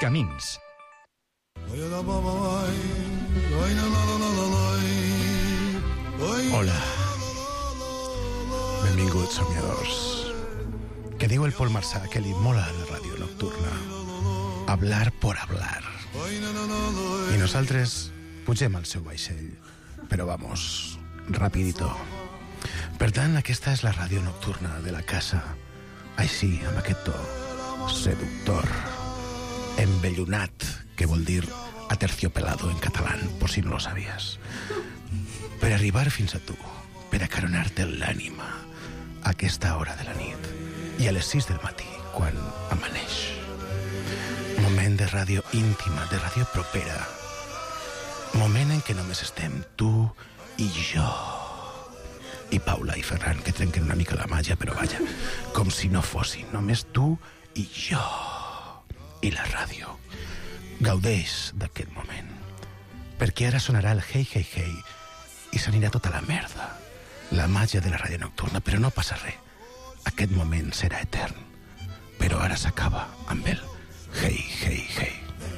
Camins. Hola. Benvinguts, somiadors. Que diu el Pol Marsà que li mola la ràdio nocturna. Hablar por hablar. I nosaltres pugem al seu vaixell. Però vamos, rapidito. Per tant, aquesta és la ràdio nocturna de la casa. Així, amb aquest to seductor, embellonat, que vol dir aterciopelado en català, por si no lo sabías. Per arribar fins a tu, per acaronar-te l'ànima a aquesta hora de la nit i a les 6 del matí, quan amaneix. Moment de ràdio íntima, de ràdio propera. Moment en què només estem tu i jo. I Paula i Ferran, que trenquen una mica la màgia, però vaja, com si no fossin només tu i jo. I la ràdio. Gaudeix d'aquest moment, perquè ara sonarà el hey, hey, hey i s'anirà tota la merda, la màgia de la ràdio nocturna, però no passa res. Aquest moment serà etern, però ara s'acaba amb el hey, hey, hey.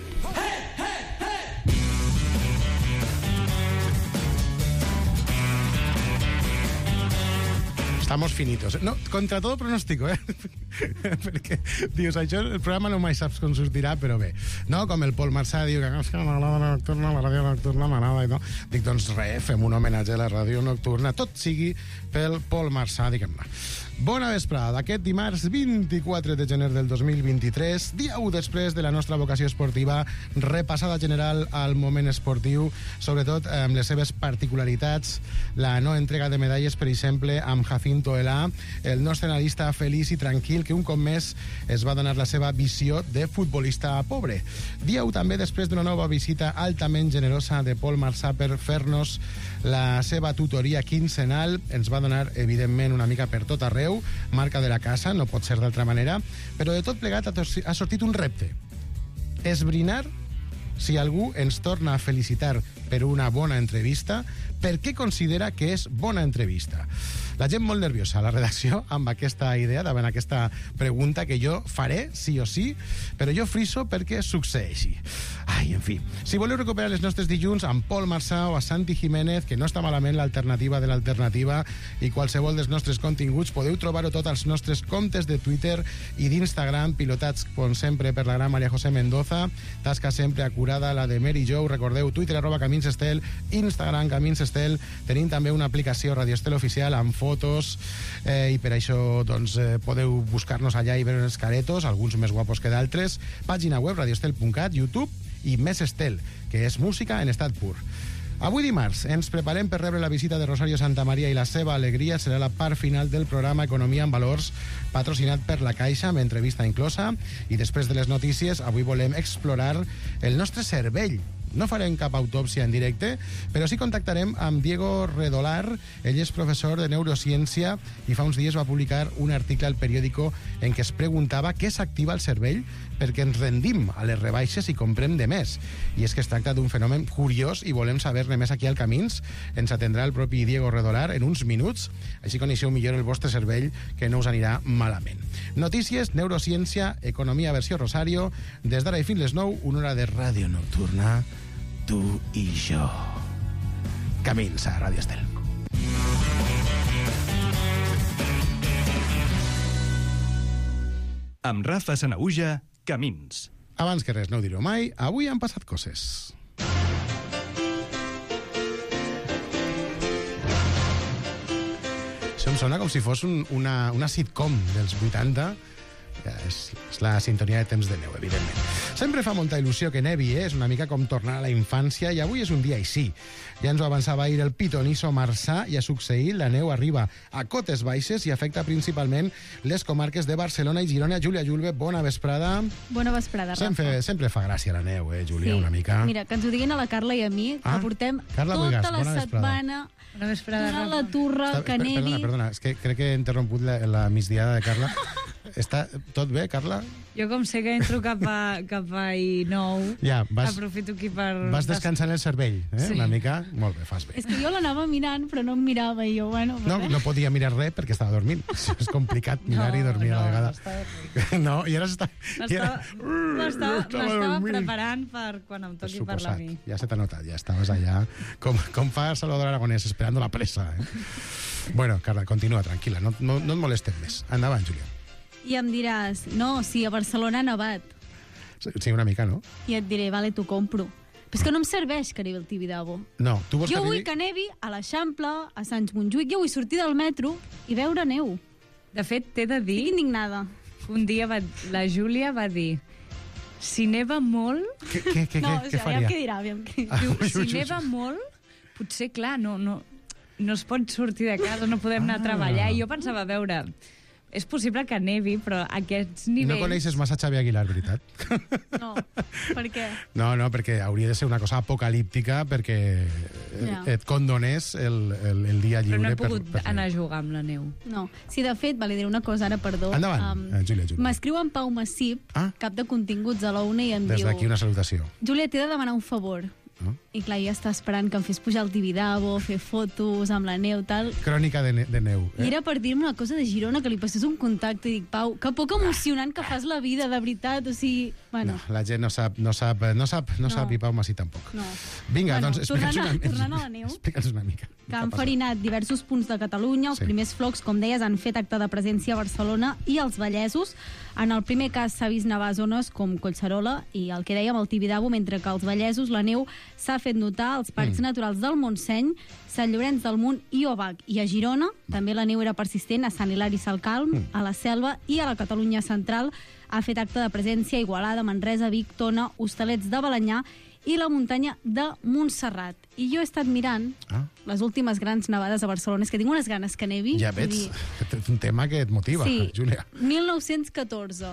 Estamos finitos. No, contra todo pronóstico, perquè dius, això el programa no mai saps com sortirà, però bé. No, com el Pol Marsà diu que la ràdio nocturna m'agrada i no. Dic, doncs res, fem un homenatge a la ràdio nocturna. Tot sigui pel Pol Marsà, diguem-ne. Bona vesprada d'aquest dimarts 24 de gener del 2023, dia 1 després de la nostra vocació esportiva, repassada general al moment esportiu, sobretot amb les seves particularitats, la no entrega de medalles, per exemple, amb Jacinto Elà, el nostre analista feliç i tranquil, que un cop més es va donar la seva visió de futbolista pobre. Dia 1 també després d'una nova visita altament generosa de Pol Marsà per fer-nos la seva tutoria quinzenal. Ens va donar, evidentment, una mica per tot arreu, marca de la casa, no pot ser d'altra manera, però de tot plegat ha sortit un repte. Esbrinar si algú ens torna a felicitar per una bona entrevista, per què considera que és bona entrevista. La gent molt nerviosa a la redacció amb aquesta idea, davant aquesta pregunta que jo faré, sí o sí, però jo friso perquè succeeixi. Ai, en fi. Si voleu recuperar les nostres dilluns amb Pol Marsà o a Santi Jiménez, que no està malament l'alternativa de l'alternativa, i qualsevol dels nostres continguts, podeu trobar-ho tot als nostres comptes de Twitter i d'Instagram, pilotats, com sempre, per la gran Maria José Mendoza, tasca sempre acurada, la de Mary Jo, recordeu, Twitter @CaminsEstel, Instagram CaminsEstel, tenim també una aplicació Radio Estel oficial amb fotos, i per això doncs, podeu buscar-nos allà i veure els caretos, alguns més guapos que d'altres, pàgina web radioestel.cat, YouTube i Més Estel, que és música en estat pur. Avui dimarts ens preparem per rebre la visita de Rosario Santamaría i la seva alegria serà la part final del programa Economia en Valors, patrocinat per la Caixa, amb entrevista inclosa, i després de les notícies avui volem explorar el nostre cervell. No farem cap autòpsia en directe, però sí contactarem amb Diego Redolar. Ell és professor de neurociència i fa uns dies va publicar un article al periòdico en què es preguntava què s'activa al cervell perquè ens rendim a les rebaixes i comprem de més. I és que es tracta d'un fenomen curiós i volem saber-ne més aquí al Camins. Ens atendrà el propi Diego Redolar en uns minuts, així coneixeu millor el vostre cervell, que no us anirà malament. Notícies, neurociència, economia versió Rosario, des d'ara i fins les 9, una hora de ràdio nocturna, tu i jo. Camins a Ràdio Estel. Amb Rafa Sanaüja, Camins. Abans que res, no ho direu mai, avui han passat coses. Això em sona com si fos una sitcom dels 80. És la sintonia de Temps de Neu, evidentment. Sempre fa molta il·lusió que nevi, és una mica com tornar a la infància, i avui és un dia així. Ja ens ho avançava ahir el pitonisso Marsà, i ha succeït, la neu arriba a cotes baixes i afecta principalment les comarques de Barcelona i Girona. Júlia Julve, bona vesprada. Bona vesprada, Rafa. Sempre fa gràcia la neu, Júlia, sí. una mica. Mira, que ens ho diguin a la Carla i a mi, que portem Carla tota Boigas, la setmana donant la turra, que nevi... Perdona, és que crec que he interromput la migdiada de Carla. Està tot bé, Carla? Jo, com sé que entro cap a I9, Ja, aprofito aquí per... vas descansant el cervell, Sí. una mica. Molt bé, fas bé. És que jo l'anava mirant, però no em mirava, i jo, bueno... No podia mirar res perquè estava dormint. És complicat mirar i dormir a la vegada. No, i ara està... M'estava preparant per quan em toqui parlar a mi. Ja se t'ha notat, ja estaves allà com fa Salvador Aragonès, esperando la presa. Bueno, Carla, continua, tranquil·la, no et molestem més. Endavant, Júlia. I em diràs, no, sí, a Barcelona ha nevat. Sí, una mica, no? I et diré, vale, t'ho compro. Però és que no em serveix que arribi el Tibidabo. No, tu vols Jo que vull arribi... que nevi a l'Eixample, a Sants Montjuïc, jo vull sortir del metro i veure neu. De fet, t'he de dir... Estic indignada. Un dia la Júlia va dir, si neva molt... Què faria? Aviam què dirà, aviam què... Diu, si neva molt, potser, clar, no es pot sortir de casa, no podem anar a treballar. I jo pensava, a veure, és possible que nevi, però aquests nivells... No coneixes massa Xavi Aguilar, veritat? No, per què? No, perquè hauria de ser una cosa apocalíptica perquè et condonés el dia lliure. Però no he pogut anar a jugar amb la neu. No. Sí, de fet, diré una cosa ara, perdó. Endavant, Júlia. M'escriu en Pau Massip, cap de continguts a la UNA, i em diu... Des d'aquí una salutació. Júlia, t'he de demanar un favor. I clar, ja està esperant que em fes pujar el Tibidabo, fer fotos amb la neu, tal. Crònica de neu. I era per dir-me una cosa de Girona, que li passés un contacte, i dic, Pau, que poc emocionant que fas la vida, de veritat, o sigui... Bueno. No, la gent no sap i Pau Massí tampoc. No. Vinga, doncs tornant a la neu. Explica'ns una mica. Que han farinat diversos punts de Catalunya. Els primers flocs, com deies, han fet acte de presència a Barcelona i als Vallesos. En el primer cas s'ha vist nevar a zones com Collserola i el que dèiem, el Tibidabo, mentre que als Vallesos la neu s'ha fet notar als parcs naturals del Montseny, Sant Llorenç del Munt i Obac. I a Girona també la neu era persistent, a Sant Hilari Sacalm, a la Selva i a la Catalunya central. Ha fet acte de presència a Igualada, Manresa, Vic, Tona, Hostalets de Balenyà i la muntanya de Montserrat. I jo he estat mirant les últimes grans nevades a Barcelona. És que tinc unes ganes que nevi. Ja veig, és un tema que et motiva, Júlia. 1914,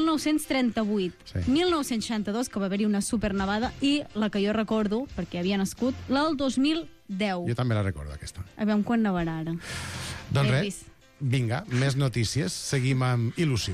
1938, 1962, que va haver-hi una supernevada, i la que jo recordo, perquè havia nascut, la del 2010. Jo també la recordo, aquesta. A veure quan nevarà ara. Doncs res, vinga, més notícies. Seguim amb il·lusió.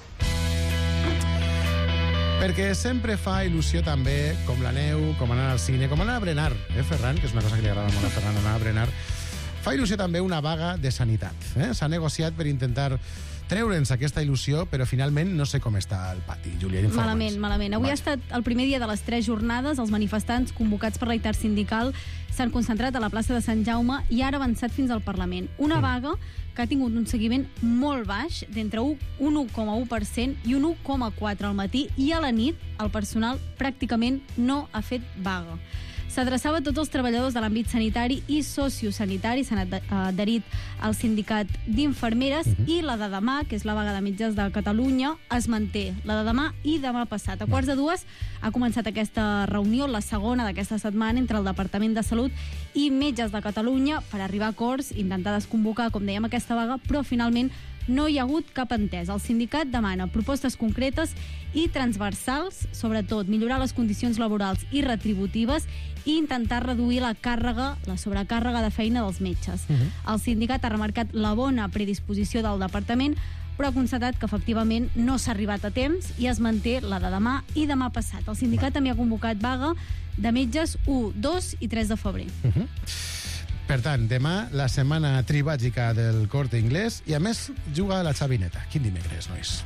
Perquè sempre fa il·lusió també, com la neu, com anar al cine, com anar a berenar, Ferran? Que és una cosa que li agrada molt a Ferran, anar a berenar. Fa il·lusió també una vaga de sanitat. S'ha negociat per intentar treure'ns aquesta il·lusió, però finalment no sé com està el pati. Júlia, informa'ns. Malament. Avui ha estat el primer dia de les 3 jornades. Els manifestants convocats per la Intersindical s'han concentrat a la plaça de Sant Jaume i ara avançat fins al Parlament. Una vaga que ha tingut un seguiment molt baix, d'entre un 1,1% i un 1,4% al matí, i a la nit el personal pràcticament no ha fet vaga. S'adreçava a tots els treballadors de l'àmbit sanitari i sociosanitari, s'han adherit al sindicat d'infermeres, i la de demà, que és la vaga de metges de Catalunya, es manté. La de demà i demà passat. A 1:45 ha començat aquesta reunió, la segona d'aquesta setmana, entre el Departament de Salut i Metges de Catalunya per arribar a acords, intentar desconvocar, com dèiem, aquesta vaga, però finalment no hi ha hagut cap entès. El sindicat demana propostes concretes i transversals, sobretot millorar les condicions laborals i retributives i intentar reduir la sobrecàrrega de feina dels metges. El sindicat ha remarcat la bona predisposició del departament, però ha constatat que efectivament no s'ha arribat a temps i es manté la de demà i demà passat. El sindicat també ha convocat vaga de metges 1, 2 i 3 de febrer. Per tant, demà la setmana tribàgica del Corte Inglés i, a més, juga la xavineta. Quin dimecres, nois?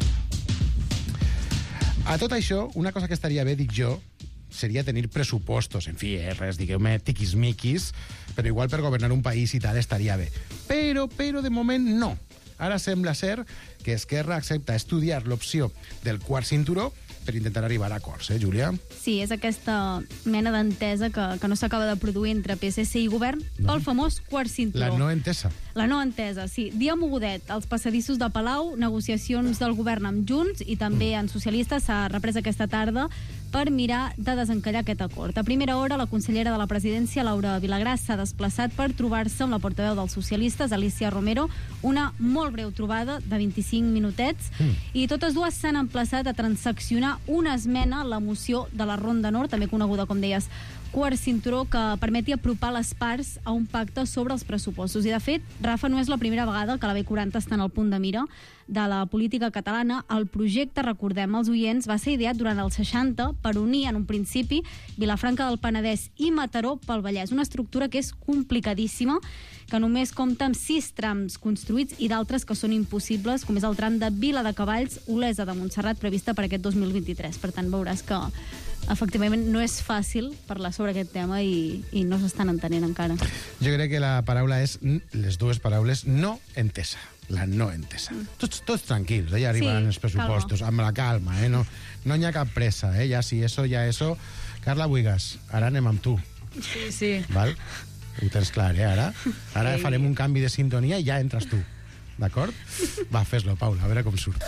A tot això, una cosa que estaria bé, dic jo, seria tenir pressupostos, en fi, res, digueu-me, tiquismiquis, però igual per governar un país i tal estaria bé. Però de moment no. Ara sembla ser que Esquerra accepta estudiar l'opció del quart cinturó per intentar arribar a acords, Júlia? Sí, és aquesta mena d'entesa que no s'acaba de produir entre PSC i govern pel famós quart cinturó. La no entesa. La no entesa, sí. Dia mogudet, als passadissos de Palau, negociacions del govern amb Junts i també en socialistes s'ha reprès aquesta tarda per mirar de desencallar aquest acord. A primera hora, la consellera de la presidència, Laura Vilagrà, s'ha desplaçat per trobar-se amb la portaveu dels socialistes, Alicia Romero, una molt breu trobada de 25 minutets, i totes dues s'han emplaçat a transaccionar una esmena a la moció de la Ronda Nord, també coneguda, com deies, quart cinturó, que permeti apropar les parts a un pacte sobre els pressupostos. I, de fet, Rafa, no és la primera vegada que la B40 està en el punt de mira de la política catalana. El projecte, recordem als oients, va ser ideat durant els 60 per unir en un principi Vilafranca del Penedès i Mataró pel Vallès, una estructura que és complicadíssima, que només compta amb 6 trams construïts i d'altres que són impossibles, com és el tram de Vila de Cavalls, Olesa de Montserrat, prevista per aquest 2023. Per tant, veuràs que efectivament no és fàcil parlar sobre aquest tema i no s'estan entenent encara. Jo crec que la paraula és, les dues paraules, no entesa. La no entesa. Tots tranquils, ja arribaran els pressupostos, amb la calma, no hi ha cap pressa, ja sí, eso, ja eso. Carla Buigas, ara anem amb tu. Sí. Val? Ho tens clar, ara? Ara farem un canvi de sintonia i ja entres tu. D'acord? Va, fes-lo, Paula, a veure com surt.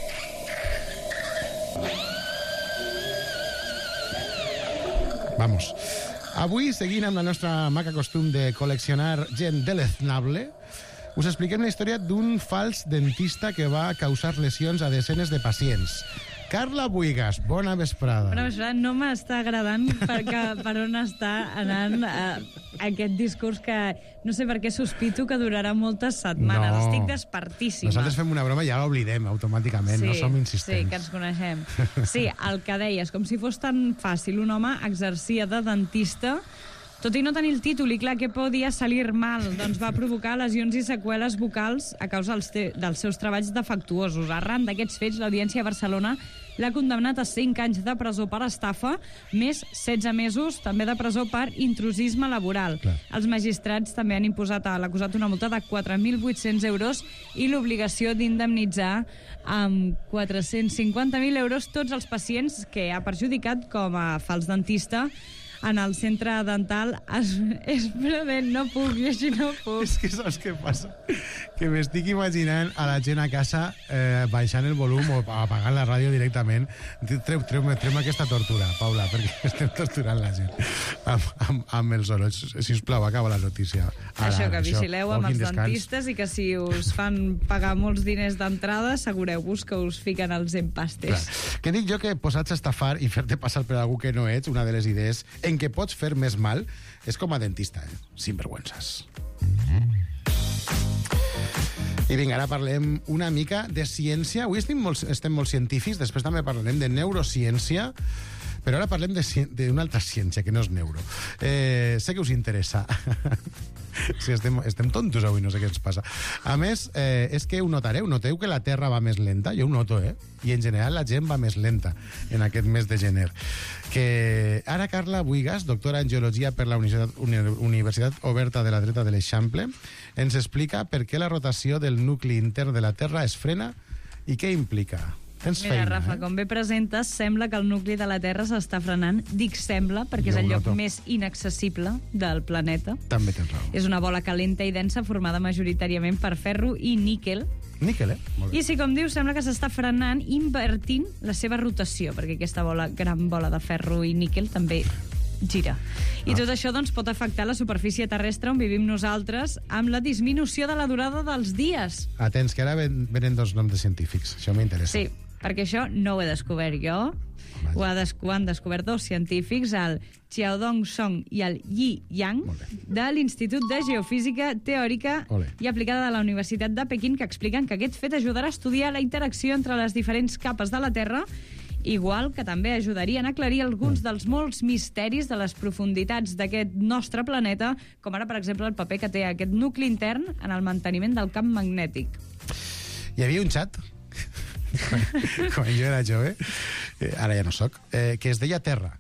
Vamos. Avui, seguint amb la nostra maca costum de col·leccionar gent deleznable, us expliquem la història d'un fals dentista que va causar lesions a desenes de pacients. Carla Buigas, bona vesprada. Bona vesprada. No m'està agradant per on està anant aquest discurs que no sé per què sospito que durarà moltes setmanes. No. Estic despertíssima. Nosaltres fem una broma i ja l'oblidem automàticament, no som insistents. Sí, que ens coneixem. Sí, el que deies, com si fos tan fàcil. Un home exercia de dentista, tot i no tenir el títol, i clar, què podia salir mal? Doncs va provocar lesions i seqüeles vocals a causa dels seus treballs defectuosos. Arran d'aquests fets, l'Audiència de Barcelona l'ha condemnat a 5 anys de presó per estafa, més 16 mesos també de presó per intrusisme laboral. Clar. Els magistrats també han imposat a l'acusat una multa de 4.800 euros i l'obligació d'indemnitzar amb 450.000 euros tots els pacients que ha perjudicat com a fals dentista en el centre dental. Espera't, no puc, jo així no puc. És que saps què passa? Que m'estic imaginant a la gent a casa baixant el volum o apagant la ràdio directament. Treu-me aquesta tortura, Paula, perquè estem torturant la gent amb els sorolls. Sisplau, acaba la notícia. Això, que vigileu amb els dentistes i que si us fan pagar molts diners d'entrada, assegureu-vos que us fiquen els empastes. Què dic jo? Que posats a estafar i fer-te passar per algú que no ets, una de les idees en què pots fer més mal és com a dentista, sinvergüenzas. I vinga, ara parlem una mica de ciència. Avui estem molt científics, després també parlarem de neurociència, però ara parlem d'una altra ciència, que no és neuro. Sé que us interessa. Sí, estem tontos avui, no sé què ens passa. A més, és que ho noteu que la Terra va més lenta? Jo ho noto, I en general la gent va més lenta en aquest mes de gener. Que ara Carla Buigas, doctora en Geologia per la Universitat Oberta de la Dreta de l'Eixample, ens explica per què la rotació del nucli intern de la Terra es frena i què implica. Tens Mira, feina, Rafa, com bé presentes, sembla que el nucli de la Terra s'està frenant. Dic sembla, perquè és el lloc més inaccessible del planeta. També tens raó. És una bola calenta i densa formada majoritàriament per ferro i níquel. Níquel, Molt bé. I sí, com dius, sembla que s'està frenant invertint la seva rotació, perquè aquesta gran bola de ferro i níquel també gira. I tot això doncs, pot afectar la superfície terrestre on vivim nosaltres amb la disminució de la durada dels dies. Atents, que ara venen 2 noms de científics. Això m'interessa. Sí, perquè això no ho he descobert jo. Ho han descobert 2 científics, el Xiaodong Song i el Yi Yang, de l'Institut de Geofísica Teòrica i Aplicada de la Universitat de Pequín, que expliquen que aquest fet ajudarà a estudiar la interacció entre les diferents capes de la Terra, igual que també ajudarien a aclarir alguns dels molts misteris de les profunditats d'aquest nostre planeta, com ara, per exemple, el paper que té aquest nucli intern en el manteniment del camp magnètic. Hi havia un xat, quan jo era jove, ara ja no soc, que es deia Terra.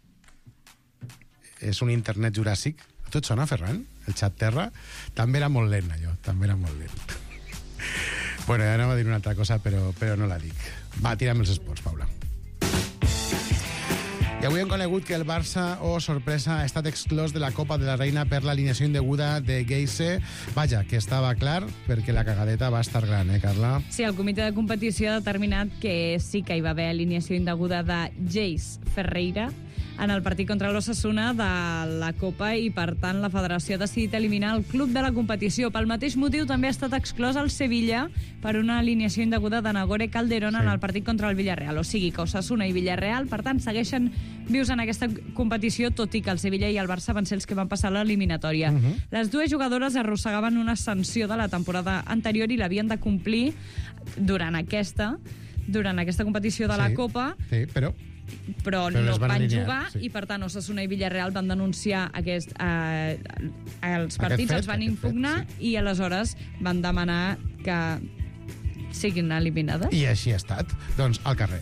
És un internet juràssic. A tu et sona, Ferran? El xat Terra? També era molt lent, allò. També era molt lent. Bueno, ja anava a dir una altra cosa, però no la dic. Va, tira'm els esports, Paula. I avui hem conegut que el Barça, sorpresa, ha estat exclòs de la Copa de la Reina per l'alineació indeguda de Geise. Vaja, que estava clar, perquè la cagadeta va estar gran, Carla? Sí, el comitè de competició ha determinat que sí que hi va haver alineació indeguda de Geis Ferreira en el partit contra l'Osasuna de la Copa i, per tant, la federació ha decidit eliminar el club de la competició. Pel mateix motiu també ha estat exclòs el Sevilla per una alineació indeguda de Nagore Calderón en el partit contra el Villarreal. O sigui que Osasuna i Villarreal, per tant, segueixen vius en aquesta competició, tot i que el Sevilla i el Barça van ser els que van passar l'eliminatòria. Les dues jugadores arrossegaven una sanció de la temporada anterior i l'havien de complir durant aquesta competició de la Copa. Sí, però no van jugar i, per tant, Osasuna i Villarreal van denunciar els partits, els van impugnar i aleshores van demanar que siguin eliminades. I així ha estat. Doncs al carrer.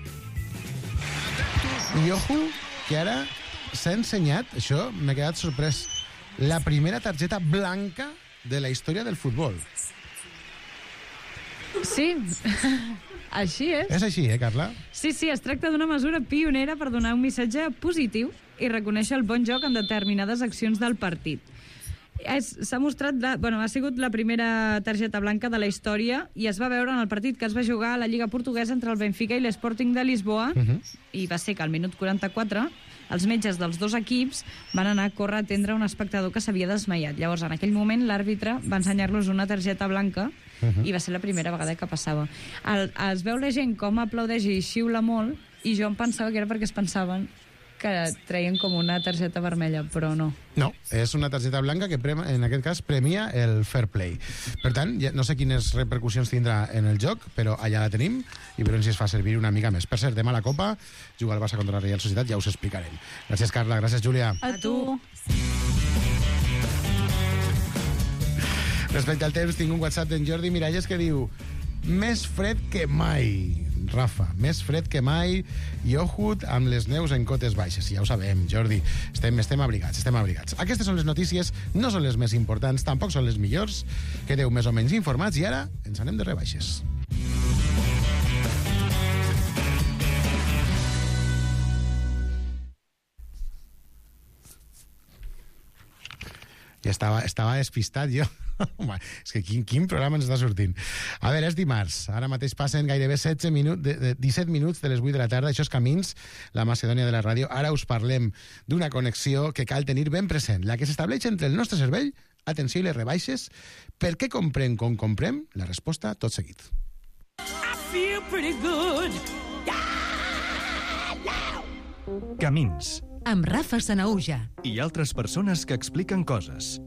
I ojo, que ara s'ha ensenyat, això m'he quedat sorprès, la primera targeta blanca de la història del futbol. Sí, així és. És així, Carla? Sí, es tracta d'una mesura pionera per donar un missatge positiu i reconèixer el bon joc en determinades accions del partit. S'ha mostrat, ha sigut la primera targeta blanca de la història i es va veure en el partit que es va jugar a la Lliga Portuguesa entre el Benfica i l'Sporting de Lisboa i va ser que al minut 44 els metges dels dos equips van anar a córrer a atendre un espectador que s'havia desmaiat. Llavors, en aquell moment, l'àrbitre va ensenyar-los una targeta blanca i va ser la primera vegada que passava. Es veu la gent com aplaudeix i xiula molt i jo em pensava que era perquè es pensaven que treien com una targeta vermella, però no. No, és una targeta blanca que en aquest cas premia el fair play. Per tant, no sé quines repercussions tindrà en el joc, però allà la tenim i veurem si es fa servir una mica més. Per cert, demà a la Copa juga el Barça contra la Real Societat, ja us explicarem. Gràcies, Carla. Gràcies, Júlia. A tu. Respecte al temps, tinc un WhatsApp d'en Jordi Miralles que diu: més fred que mai. Rafa, més fred que mai i ojut amb les neus en cotes baixes. Ja ho sabem, Jordi, estem abrigats. Aquestes són les notícies, no són les més importants, tampoc són les millors. Quedeu més o menys informats i ara ens anem de rebaixes. Ja estava despistat jo. Home, és que quin programa ens està sortint. A veure, és dimarts. Ara mateix passen gairebé 17 minuts de les 8 de la tarda. Això és Camins, la Macedònia de la ràdio. Ara us parlem d'una connexió que cal tenir ben present, la que s'estableix entre el nostre cervell, atenció, i les rebaixes. Per què comprem com comprem? La resposta tot seguit. I feel pretty good. Camins. Amb Rafa Sanaúja. I altres persones que expliquen coses.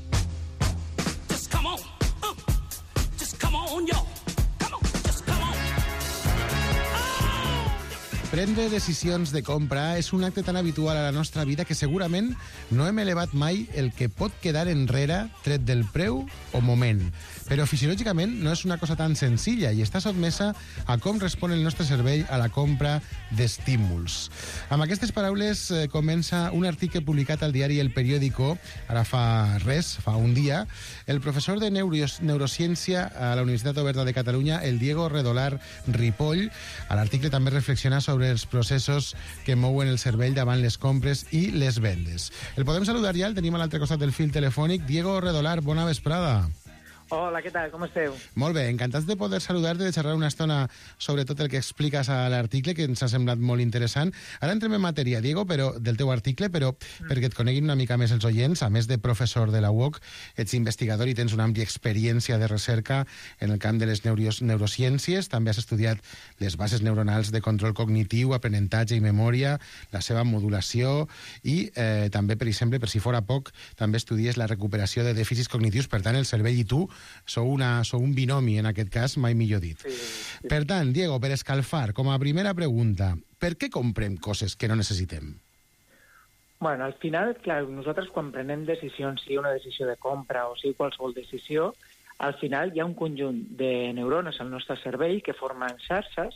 Prendre decisions de compra és un acte tan habitual a la nostra vida que segurament no hem elevat mai el que pot quedar enrere tret del preu o moment. Però fisiològicament no és una cosa tan senzilla i està sotmesa a com respon el nostre cervell a la compra d'estímuls. Amb aquestes paraules comença un article publicat al diari El Periódico, ara fa un dia. El professor de neurociència a la Universitat Oberta de Catalunya, el Diego Redolar Ripoll, a l'article també reflexiona sobre els processos que mouen el cervell davant les compres i les vendes. El podem saludar ja, el tenim a l'altre costat del fil telefònic. Diego Redolar, bona vesprada. Hola, què tal? Com esteu? Molt bé, encantats de poder saludar-te, de xerrar una estona sobre tot el que expliques a l'article, que ens ha semblat molt interessant. Ara entrem en matèria, Diego, del teu article, però perquè et coneguin una mica més els oients, a més de professor de la UOC, ets investigador i tens una àmplia experiència de recerca en el camp de les neurociències. També has estudiat les bases neuronals de control cognitiu, aprenentatge i memòria, la seva modulació i també, per exemple, per si fora poc, també estudies la recuperació de dèficits cognitius. Per tant, el cervell i tu sou un binomi, en aquest cas, mai millor dit. Sí. Per tant, Diego, per escalfar, com a primera pregunta, per què comprem coses que no necessitem? Bueno, al final, clar, nosaltres quan prenem decisions, sigui una decisió de compra o sigui qualsevol decisió, al final hi ha un conjunt de neurones al nostre cervell que formen xarxes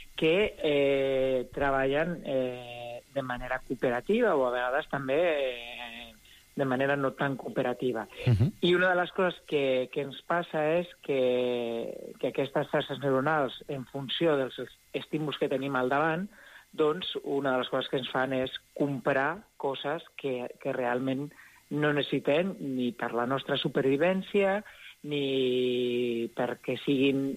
que treballen de manera cooperativa o a vegades també de manera no tan cooperativa. I una de les coses que ens passa és que aquestes xarxes neuronals, en funció dels estímuls que tenim al davant, doncs una de les coses que ens fan és comprar coses que realment no necessitem ni per la nostra supervivència ni perquè siguin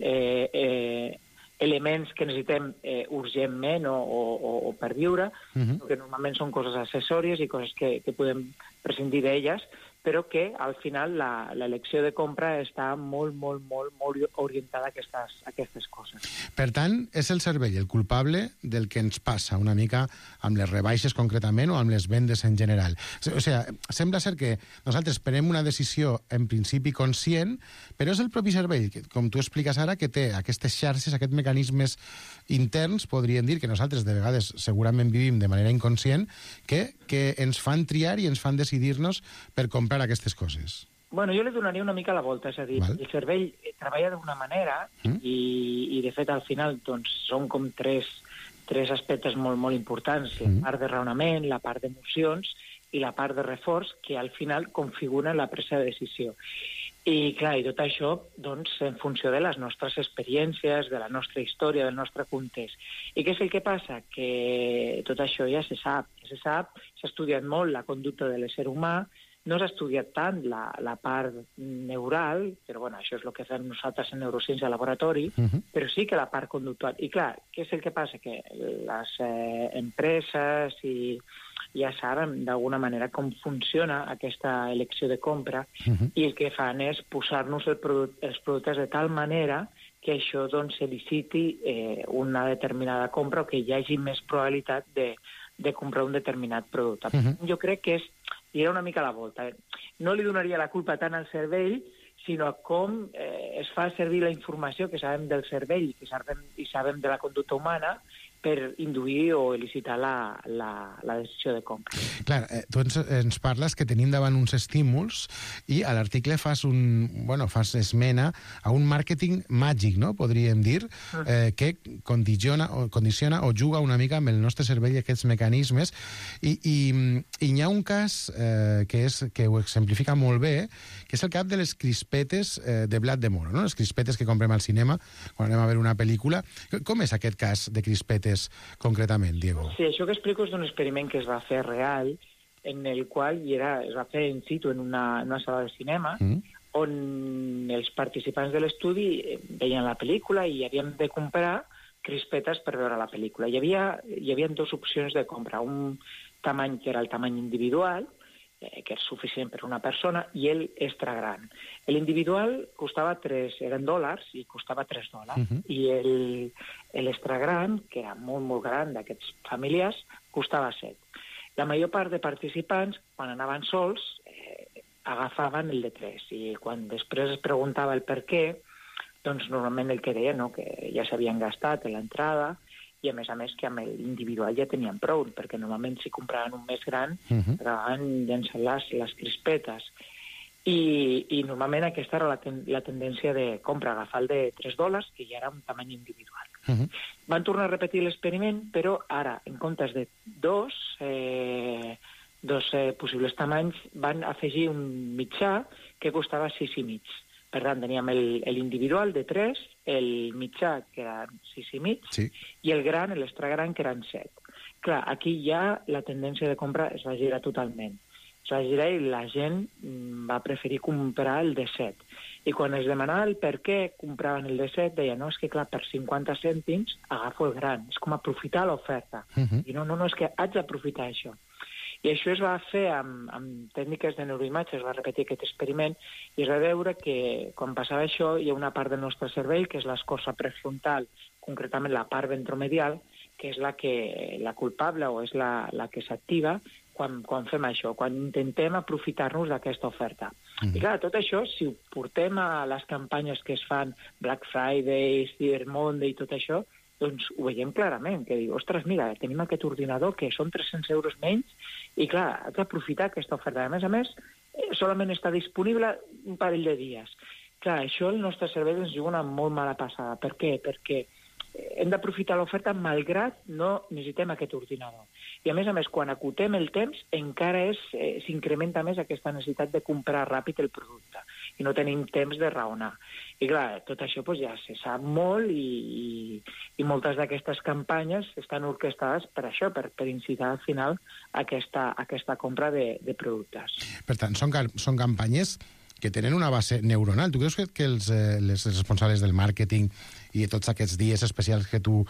elements que necessitem urgentment o per viure, que normalment són coses accessòries i coses que podem prescindir d'elles, però que al final l'elecció de compra està molt orientada a aquestes coses. Per tant, és el cervell el culpable del que ens passa una mica amb les rebaixes concretament o amb les vendes en general. O sigui, sembla ser que nosaltres prenem una decisió en principi conscient, però és el propi cervell, que, com tu expliques ara, que té aquestes xarxes, aquests mecanismes interns, podríem dir, que nosaltres de vegades segurament vivim de manera inconscient, que ens fan triar i ens fan decidir-nos per comprar aquestes coses. Bueno, jo li donaria una mica la volta, és a dir, el cervell treballa d'una manera i de fet al final doncs, són com tres aspectes molt importants, la part de raonament, la part d'emocions i la part de reforç que al final configuren la presa de decisió. I clar, i tot això doncs, en funció de les nostres experiències, de la nostra història, del nostre context. I què és el que passa? Que tot això ja se sap, s'ha estudiat molt la conducta de l'ésser humà, no s'ha estudiat tant la part neural, però bueno, això és el que fem nosaltres en neurociència al laboratori, però sí que la part conductual. I clar, què és el que passa? Que les empreses ja saben d'alguna manera com funciona aquesta elecció de compra i el que fan és posar-nos els productes de tal manera que això doncs, eliciti una determinada compra o que hi hagi més probabilitat de comprar un determinat producte. Jo crec que era una mica la volta. No li donaria la culpa tant al cervell, sinó a com es fa servir la informació que sabem del cervell i sabem de la conducta humana per induir o elicitar la decisió de compra. Clar, tu ens parles que tenim davant uns estímuls i a l'article fas esmena a un màrqueting màgic, no? Podríem dir, que condiciona o juga una mica amb el nostre cervell i aquests mecanismes. I hi ha un cas que ho exemplifica molt bé, que és el cap de les crispetes de blat de moro, no? Les crispetes que comprem al cinema quan anem a veure una pel·lícula. Com és aquest cas de crispetes concretament, Diego? Sí, això que explico és d'un experiment que es va fer real, en el qual es va fer in situ en una sala de cinema, on els participants de l'estudi veien la pel·lícula i havien de comprar crispetes per veure la pel·lícula. Hi havia dues opcions de compra, un tamany que era el tamany individual, que és suficient per una persona, i el extra gran. L'individual costava eren dòlars i costava $3. I l'extra gran, que era molt gran d'aquests familiars, costava 7. La major part de participants, quan anaven sols, agafaven el de 3. I quan després es preguntava el per què, doncs normalment el que deia, no?, que ja s'havien gastat en l'entrada, i a més que amb l'individual ja tenien prou, perquè normalment si compraven un més gran acabaven llençant les crispetes. I normalment aquesta era la tendència de compra, agafar el de $3, que ja era un tamany individual. Van tornar a repetir l'experiment, però ara, en comptes de dos possibles tamanys, van afegir un mitjà que costava 6,5. Per tant, teníem l'individual de 3, el mitjà, que eren 6,5, i el gran, l'extra gran, que eren 7. Clar, aquí ja la tendència de compra es va girar totalment. Es va girar i la gent va preferir comprar el de 7. I quan es demanava el per què compraven el de 7, deia, no, és que clar, per 50 cèntims agafo el gran. És com aprofitar l'oferta. I no, és que haig d'aprofitar això. I això es va fer amb tècniques de neuroimatge, es va repetir aquest experiment, i es va veure que quan passava això hi ha una part del nostre cervell, que és l'escorça prefrontal, concretament la part ventromedial, que és la culpable o és la que s'activa quan fem això, quan intentem aprofitar-nos d'aquesta oferta. I clar, tot això, si ho portem a les campanyes que es fan, Black Friday, Cyber Monday i tot això, doncs ho veiem clarament, que diu, ostres, mira, tenim aquest ordinador que són 300 euros menys i, clar, has d'aprofitar aquesta oferta. A més, solament està disponible un parell de dies. Clar, això el nostre cervell ens juga una molt mala passada. Per què? Perquè hem d'aprofitar l'oferta malgrat no necessitem aquest ordinador. I a més, quan acotem el temps, encara s'incrementa més aquesta necessitat de comprar ràpid el producte i no tenim temps de raonar. I clar, tot això ja se sap molt i moltes d'aquestes campanyes estan orquestades per això, per incitar al final aquesta compra de productes. Per tant, són campanyes que tenen una base neuronal. Tu creus que els responsables del màrqueting i tots aquests dies especials que tu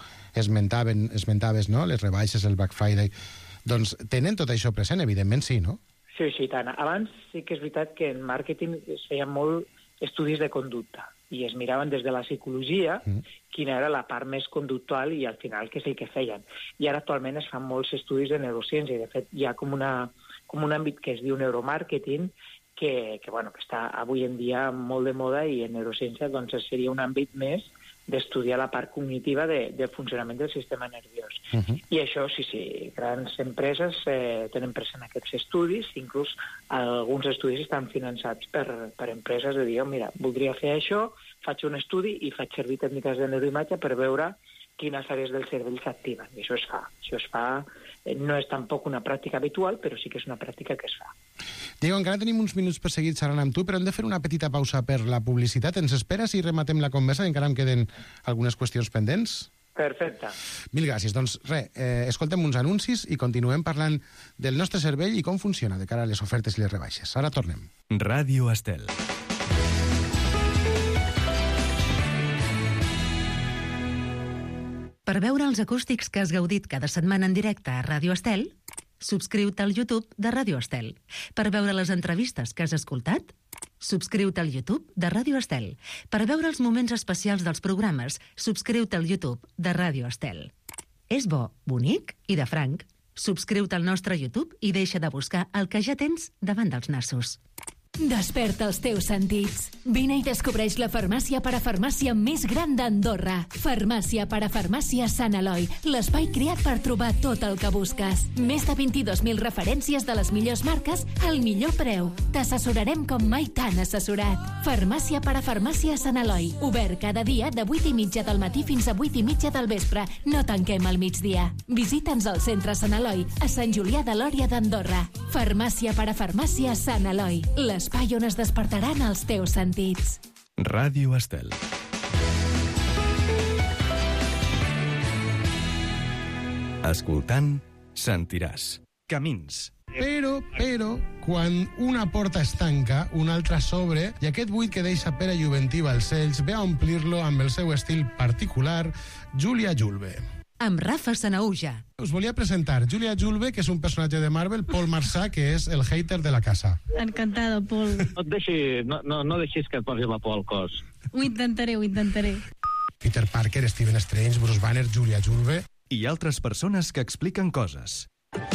esmentaves, no?, les rebaixes, el Black Friday, doncs tenen tot això present? Evidentment sí, no? Sí, tant. Abans sí que és veritat que en màrqueting es feien molt estudis de conducta i es miraven des de la psicologia quina era la part més conductual i al final què és el que feien. I ara actualment es fan molts estudis de neurociència i de fet hi ha com un àmbit que es diu neuromàrqueting que està avui en dia molt de moda i en neurociència doncs seria un àmbit més d'estudiar la part cognitiva de funcionament del sistema nerviós. I això, sí, grans empreses tenen present aquests estudis, inclús alguns estudis estan finançats per empreses de dir, mira, voldria fer això, faig un estudi i faig servir tècniques de neuroimatge per veure quines àrees del cervell s'activen. I això es fa. Això es fa, no és tampoc una pràctica habitual, però sí que és una pràctica que es fa. Diego, encara tenim uns minuts per seguir xerrant amb tu, però hem de fer una petita pausa per la publicitat. Ens esperes i rematem la conversa? Encara em queden algunes qüestions pendents? Perfecte. Mil gràcies. Doncs res, escoltem uns anuncis i continuem parlant del nostre cervell i com funciona de cara a les ofertes i les rebaixes. Ara tornem. Ràdio Estel. Per veure els acústics que has gaudit cada setmana en directe a Ràdio Estel, subscriu-te al YouTube de Ràdio Estel. Per veure les entrevistes que has escoltat, subscriu-te al YouTube de Ràdio Estel. Per veure els moments especials dels programes, subscriu-te al YouTube de Ràdio Estel. És bo, bonic i de franc. Subscriu-te al nostre YouTube i deixa de buscar el que ja tens davant dels nassos. Desperta els teus sentits. Vine i descobreix la farmàcia parafarmàcia més gran d'Andorra. Farmàcia parafarmàcia Sant Eloi, l'espai creat per trobar tot el que busques. Més de 22.000 referències de les millors marques al millor preu. T'assessorarem com mai t'han assessorat. Farmàcia parafarmàcia Sant Eloi, obert cada dia de 8:30 del matí fins a 8:30 del vespre. No tanquem al migdia. Visita'ns al centre Sant Eloi, a Sant Julià de Lòria d'Andorra. Farmàcia parafarmàcia Sant Eloi, l'espai on es despertaran els teus sentits. Ràdio Estel. Escoltant, sentiràs. Camins. Però, quan una porta es tanca, una altra s'obre, i aquest buit que deixa Pere Juventí Balcells ve a omplir-lo amb el seu estil particular, Júlia Julve. Amb Rafa Sanahuja. Us volia presentar Júlia Julve, que és un personatge de Marvel, Paul Marsà, que és el hater de la casa. Encantada, Paul. No deixis que et posi la por al cos. Ho intentaré. Peter Parker, Stephen Strange, Bruce Banner, Júlia Julve. I altres persones que expliquen coses.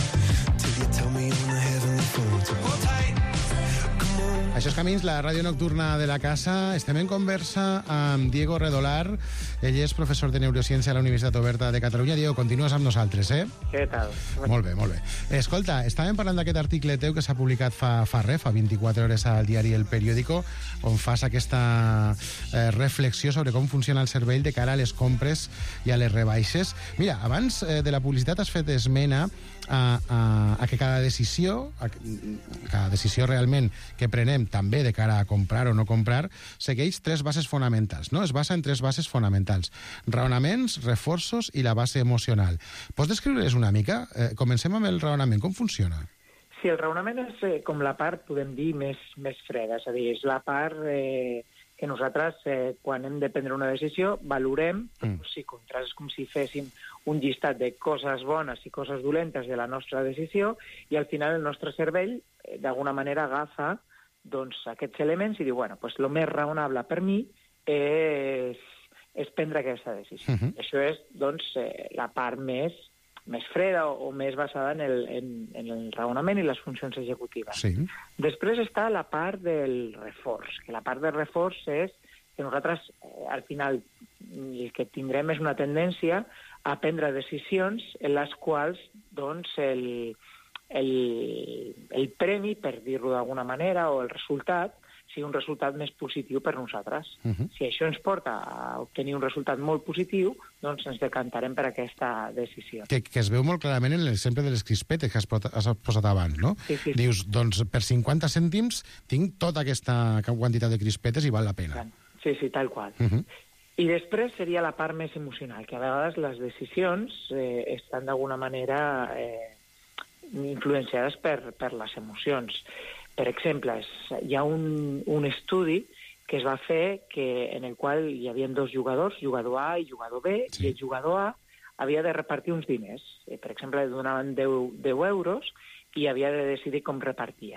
Això és Camins, la ràdio nocturna de la casa. Estem en conversa amb Diego Redolar. Ell és professor de neurociència a la Universitat Oberta de Catalunya. Diego, continues amb nosaltres, eh? Què tal? Molt bé. Escolta, estàvem parlant d'aquest article teu que s'ha publicat fa 24 hores al diari El Periódico, on fas aquesta reflexió sobre com funciona el cervell de cara a les compres i a les rebaixes. Mira, abans de la publicitat has fet esmena a que cada decisió realment que prenem també de cara a comprar o no comprar segueix 3 bases fonamentals, no? Es basa en 3 bases fonamentals: raonaments, reforços i la base emocional. Pots descriure's una mica? Comencem amb el raonament. Com funciona? Sí, el raonament és com la part, podem dir, més freda. És a dir, és la part que nosaltres, quan hem de prendre una decisió, valorem pros i contres. És com si féssim un llistat de coses bones i coses dolentes de la nostra decisió i al final el nostre cervell, d'alguna manera, agafa aquests elements i diu, el més raonable per mi és prendre aquesta decisió. Això és, la part més freda o més basada en el raonament i les funcions executives. Sí. Després està la part del reforç, que la part del reforç és que nosaltres, al final, el que tindrem és una tendència a prendre decisions en les quals el premi, per dir-ho d'alguna manera, o el resultat, sigui un resultat més positiu per nosaltres. Si això ens porta a obtenir un resultat molt positiu, doncs ens decantarem per aquesta decisió. Que es veu molt clarament en l'exemple de les crispetes que has posat abans, no? Sí. Dius, per 50 cèntims tinc tota aquesta quantitat de crispetes i val la pena. Sí, tal qual. I després seria la part més emocional, que a vegades les decisions estan d'alguna manera influenciades per les emocions. Per exemple, hi ha un estudi que es va fer en el qual hi havia 2 jugadors, jugador A i jugador B, i el jugador A havia de repartir uns diners. Per exemple, donaven 10 euros i havia de decidir com repartia.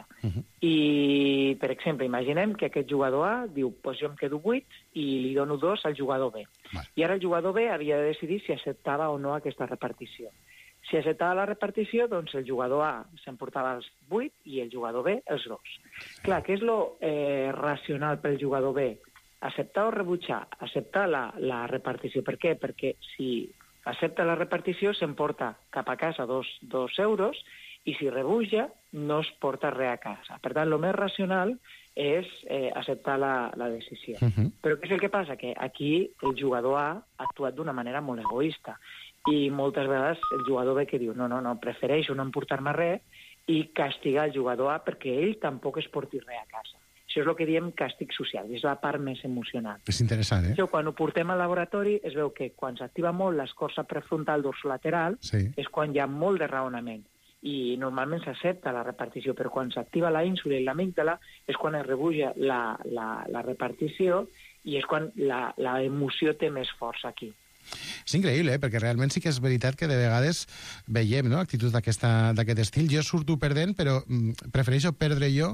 I, per exemple, imaginem que aquest jugador A diu, pues jo em quedo 8 i li dono 2 al jugador B. I ara el jugador B havia de decidir si acceptava o no aquesta repartició. Si acceptava la repartició, doncs el jugador A s'emportava els 8 i el jugador B els 2. Clar, què és lo racional pel jugador B? Acceptar o rebutjar? Acceptar la repartició. Per què? Perquè si accepta la repartició s'emporta cap a casa 2 euros i si rebutja no es porta res a casa. Per tant, el més racional és acceptar la decisió. Però què és el que passa? Que aquí el jugador A ha actuat d'una manera molt egoista i moltes vegades el jugador B que diu no, prefereixo no emportar-me res i castigar el jugador A perquè ell tampoc es porti res a casa. Això és el que diem càstig social, és la part més emocional. És interessant, eh? Això, quan ho portem al laboratori, es veu que quan s'activa molt l'escorça prefrontal dorsolateral és quan hi ha molt de raonament. I normalment s'accepta la repartició, però quan s'activa la ínsula i l'amígdala és quan es rebutja la repartició i és quan la emoció té més força aquí. És increïble, perquè realment sí que és veritat que de vegades veiem actituds d'aquest estil. Jo surto perdent, però prefereixo perdre jo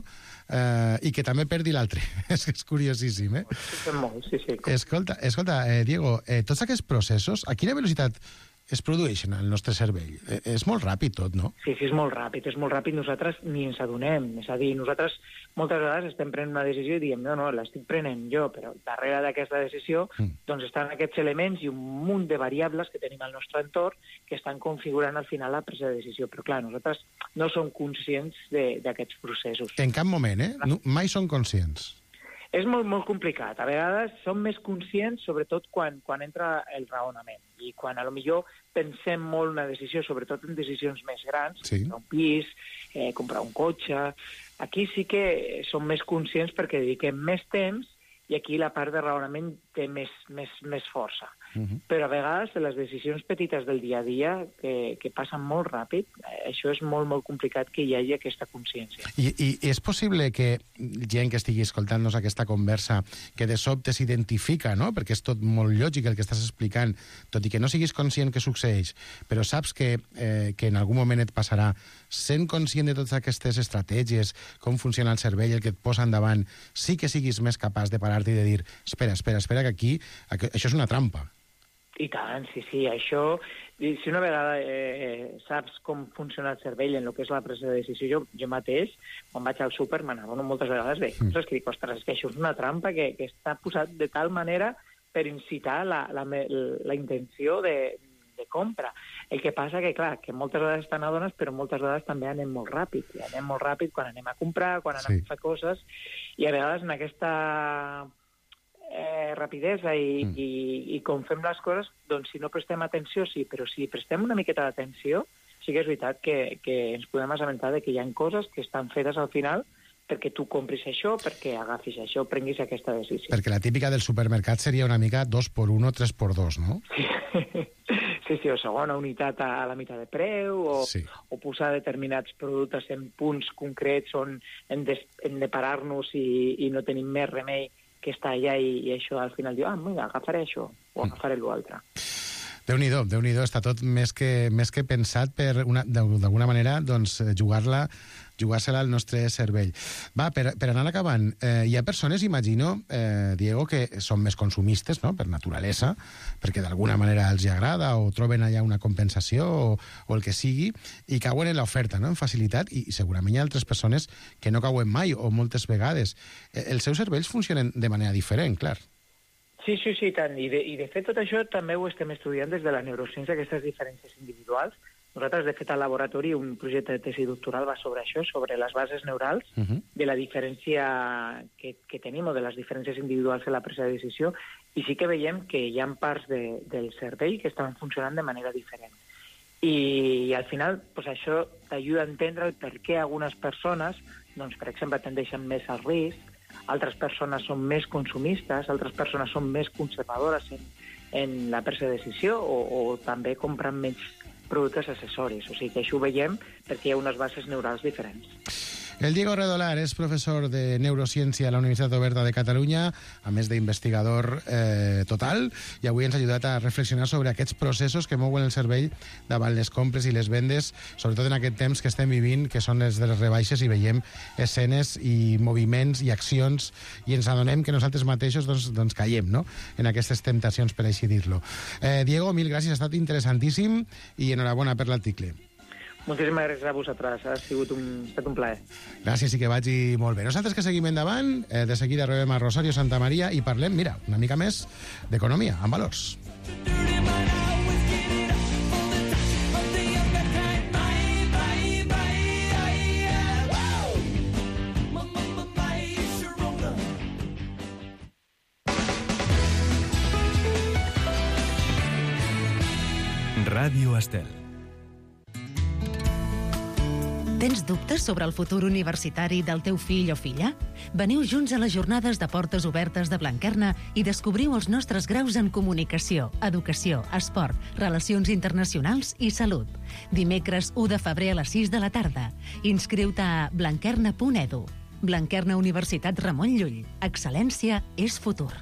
i que també perdi l'altre. És curiosíssim, eh? Sí. Escolta, Diego, tots aquests processos, a quina velocitat es produeixen al nostre cervell? És molt ràpid tot, no? Sí, és molt ràpid. Nosaltres ni ens adonem. És a dir, nosaltres moltes vegades estem prenent una decisió i diem no, l'estic prenent jo, però darrere d'aquesta decisió doncs estan aquests elements i un munt de variables que tenim al nostre entorn que estan configurant al final la presa de decisió. Però clar, nosaltres no som conscients d'aquests processos. En cap moment, eh? Mai som conscients. És molt, molt complicat. A vegades som més conscients, sobretot quan entra el raonament. I quan a lo millor pensem molt una decisió, sobretot en decisions més grans, comprar un pis, comprar un cotxe. Aquí sí que som més conscients perquè dediquem més temps i aquí la part de raonament té més força. Però a vegades les decisions petites del dia a dia que passen molt ràpid, això és molt, molt complicat que hi hagi aquesta consciència. I és possible que gent que estigui escoltant-nos aquesta conversa que de sobte s'identifica, no? Perquè és tot molt lògic el que estàs explicant, tot i que no siguis conscient que succeeix, però saps que en algun moment et passarà, sent conscient de totes aquestes estratègies, com funciona el cervell, el que et posa endavant, sí que siguis més capaç de parar-te i de dir espera, que aquí això és una trampa. I tant, sí, això... Si una vegada saps com funciona el cervell en el que és la presa de decisió, jo mateix, quan vaig al súper, m'adono moltes vegades bé. Que dic, ostres, és que això és una trampa que està posat de tal manera per incitar la intenció de compra. El que passa que, clar, que moltes vegades te n'adones, però moltes vegades també anem molt ràpid. I anem molt ràpid quan anem a comprar, quan anem a fer coses, i a vegades en aquesta rapidesa i com fem les coses, doncs si no prestem atenció, sí, però si prestem una miqueta d'atenció, sí que és veritat que ens podem assabentar de que hi ha coses que estan fetes al final perquè tu compris això, perquè agafis això, prenguis aquesta decisió. Perquè la típica del supermercat seria una mica 2x1, 3x2, no? Sí, o segona unitat a la meitat de preu, o posar determinats productes en punts concrets on hem de parar-nos i no tenim més remei que està allà i això al final diu, mira, agafaré això o agafaré l'altre. Déu-n'hi-do, està tot més que pensat per, d'alguna manera, doncs, jugar-se-la al nostre cervell. Va, per anar acabant, hi ha persones, imagino, Diego, que són més consumistes, no?, per naturalesa, perquè d'alguna manera els agrada o troben allà una compensació o el que sigui, i cauen en l'oferta, no?, en facilitat, i segurament hi ha altres persones que no cauen mai o moltes vegades. Els seus cervells funcionen de manera diferent, clar. Sí, tant. I de fet tot això també ho estem estudiant des de la neurociència, aquestes diferències individuals. Nosaltres, de fet, al laboratori, un projecte de tesi doctoral va sobre això, sobre les bases neurals, de la diferència que tenim o de les diferències individuals en la presa de decisió, i sí que veiem que hi ha parts del cervell que estan funcionant de manera diferent. I al final, doncs, això t'ajuda a entendre el per què algunes persones, doncs, per exemple, tendeixen més al risc, altres persones són més consumistes, altres persones són més conservadores en la presa de decisió o també compren menys productes accessoris. O sigui que això ho veiem perquè hi ha unes bases neurals diferents. El Diego Redolar és professor de Neurociència a la Universitat Oberta de Catalunya, a més d'investigador total, i avui ens ha ajudat a reflexionar sobre aquests processos que mouen el cervell davant les compres i les vendes, sobretot en aquest temps que estem vivint, que són les de les rebaixes, i veiem escenes i moviments i accions, i ens adonem que nosaltres mateixos doncs caiem, no?, en aquestes temptacions, per així dir-lo. Diego, mil gràcies, ha estat interessantíssim, i enhorabona per l'article. Moltíssimes gràcies a vosaltres, ha estat un plaer. Gràcies i que vagi molt bé. Nosaltres que seguim endavant, de seguida rebem a Rosario Santamaría i parlem, mira, una mica més d'economia, amb valors. Ràdio Estel. Tens dubtes sobre el futur universitari del teu fill o filla? Veniu junts a les jornades de portes obertes de Blanquerna i descobriu els nostres graus en comunicació, educació, esport, relacions internacionals i salut. Dimecres 1 de febrer a les 6 de la tarda. Inscriu-te a blanquerna.edu. Blanquerna Universitat Ramon Llull. Excel·lència és futur.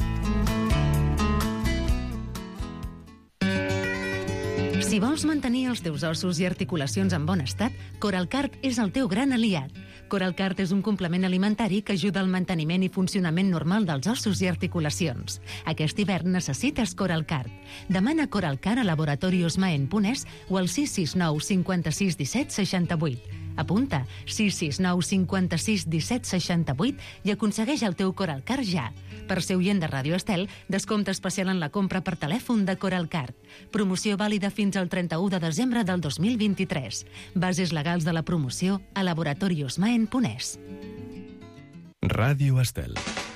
Si vols mantenir els teus ossos i articulacions en bon estat, Coralcart és el teu gran aliat. Coralcart és un complement alimentari que ajuda al manteniment i funcionament normal dels ossos i articulacions. Aquest hivern necessites Coralcart. Demana Coralcart a Laboratorios Maen Punès o al 669 56 17 68. Apunta 669 56 17 68 i aconsegueix el teu Coralcart ja. Per ser oient de Ràdio Estel, descompte especial en la compra per telèfon de Coralcart. Promoció vàlida fins al 31 de desembre del 2023. Bases legals de la promoció a Laboratorios Maen Punès. Ràdio Estel.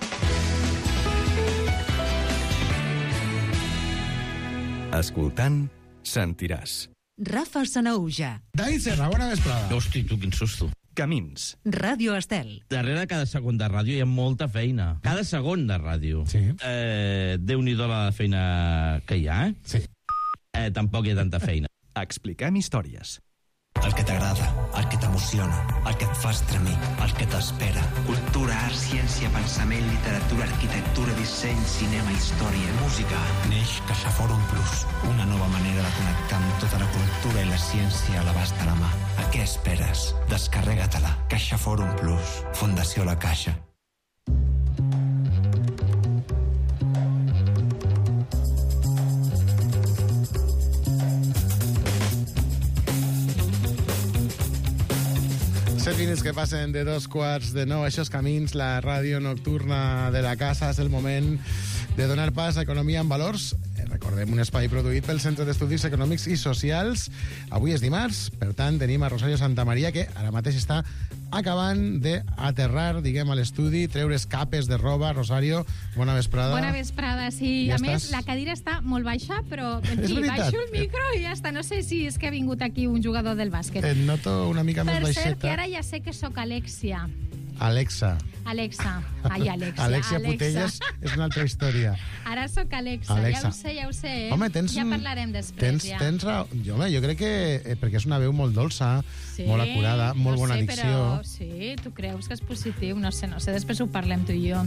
Escoltant, sentiràs. Rafa Sanauja. Dai Serra, bona vesprada. Hosti, tu, quin susto. Camins. Ràdio Estel. Darrere cada segon de ràdio hi ha molta feina. Cada segon de ràdio. Sí. Déu-n'hi-do la feina que hi ha, Sí. Tampoc hi ha tanta feina. Expliquem històries. El que t'agrada, el que t'emociona, el que et fa estremir, el que t'espera. Cultura, art, ciència, pensament, literatura, arquitectura, disseny, cinema, història, música. Neix CaixaForum Plus, una nova manera de connectar amb tota la cultura i la ciència a l'abast de la mà. A què esperes? Descarrega-te-la. CaixaForum Plus. Fundació La Caixa. Minuts que passen de 2:15. Això és Camins, la ràdio nocturna de la casa. És el moment de donar pas a Economia en Valors. Recordem, un espai produït pel Centre d'Estudis Econòmics i Socials. Avui és dimarts, per tant, tenim a Rosario Santamaría, que ara mateix està acabant d'aterrar, diguem, a l'estudi, treure's capes de roba. Rosario, bona vesprada. Bona vesprada, sí. Ja a més, estàs? la cadira està molt baixa, però en És fi, veritat. baixo el micro i ja està. No sé si és que ha vingut aquí un jugador del bàsquet. Et noto una mica més Per baixeta. cert, que ara ja sé que sóc Alexia. Alexa. Alexia. Alexia Putelles és una altra història. Ara sóc Alexa. Alexa. Ja ho sé. Home, ja parlarem després. Tens raó. Jo crec que perquè és una veu molt dolça, molt acurada, molt bona dicció. Però, sí, tu creus que és positiu? No sé, després ho parlem tu i jo.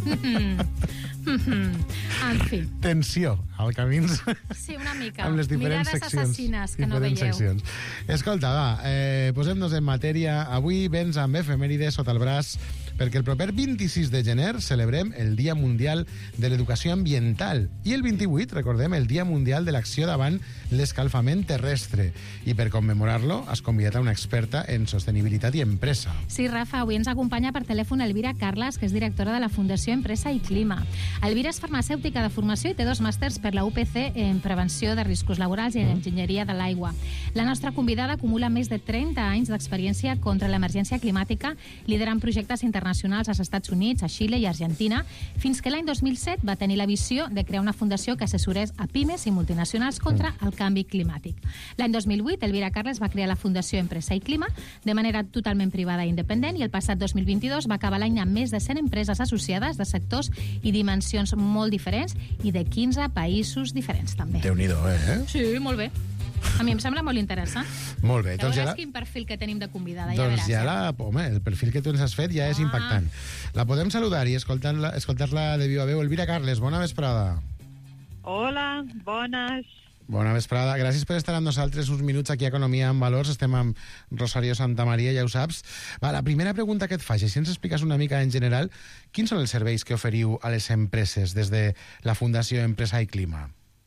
En fi. Tensió al Camins. Sí, una mica. Amb les diferents Mirades seccions. assassines que no veieu. Seccions. Escolta, va, posem-nos en matèria. Avui vens amb efemèrides sota el braç perquè el proper 26 de gener celebrem el Dia Mundial de l'Educació Ambiental i el 28, recordem, el Dia Mundial de l'Acció davant l'escalfament terrestre. I per commemorar-lo has convidat a una experta en sostenibilitat i empresa. Sí, Rafa, avui ens acompanya per telèfon Elvira Carles, que és directora de la Fundació Empresa i Clima. Elvira és farmacèutica de formació i té 2 màsters per la UPC en prevenció de riscos laborals i en enginyeria de l'aigua. La nostra convidada acumula més de 30 anys d'experiència contra l'emergència climàtica, liderant projectes internacionals als Estats Units, a Xile i a Argentina, fins que l'any 2007 va tenir la visió de crear una fundació que assessorés a pimes i multinacionals contra el canvi climàtic. L'any 2008, Elvira Carles va crear la Fundació Empresa i Clima de manera totalment privada i independent i el passat 2022 va acabar l'any amb més de 100 empreses associades de sectors i dimensions molt diferents i de 15 països diferents, també. Déu-n'hi-do, Sí, molt bé. A mi em sembla molt interessant. Molt bé. Ja veuràs quin perfil que tenim de convidada, ja doncs veràs. Home, el perfil que tu ens has fet ja és impactant. La podem saludar i escoltar-la de viva veu. Elvira Carles, bona vesprada. Hola, bones. Bona vesprada. Gràcies per estar amb nosaltres uns minuts aquí a Economia en Valors. Estem amb Rosario Santamaría, ja ho saps. La primera pregunta que et faig, si ens expliques una mica en general, quins són els serveis que oferiu a les empreses des de la Fundació Empresa i Clima?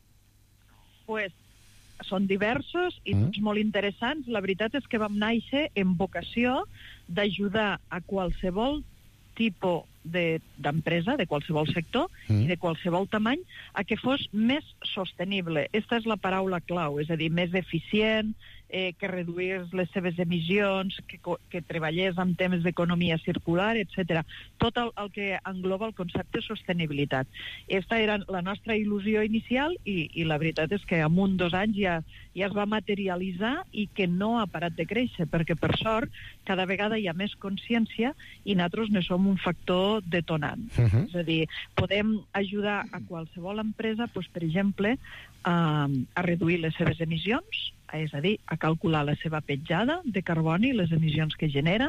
Pues són diversos i tots molt interessants. La veritat és que vam néixer en vocació d'ajudar a qualsevol tipus d'empresa, de qualsevol sector i de qualsevol tamany, a que fos més sostenible. Aquesta és la paraula clau, és a dir, més eficient, que reduís les seves emissions, que treballés amb temes d'economia circular, etc. Tot el que engloba el concepte de sostenibilitat. Aquesta era la nostra il·lusió inicial i la veritat és que en 1 o 2 anys ja es va materialitzar i que no ha parat de créixer, perquè per sort cada vegada hi ha més consciència i nosaltres ne som un factor detonant. És a dir, podem ajudar a qualsevol empresa, doncs, per exemple, a reduir les seves emissions, és a dir, a calcular la seva petjada de carboni, les emissions que genera,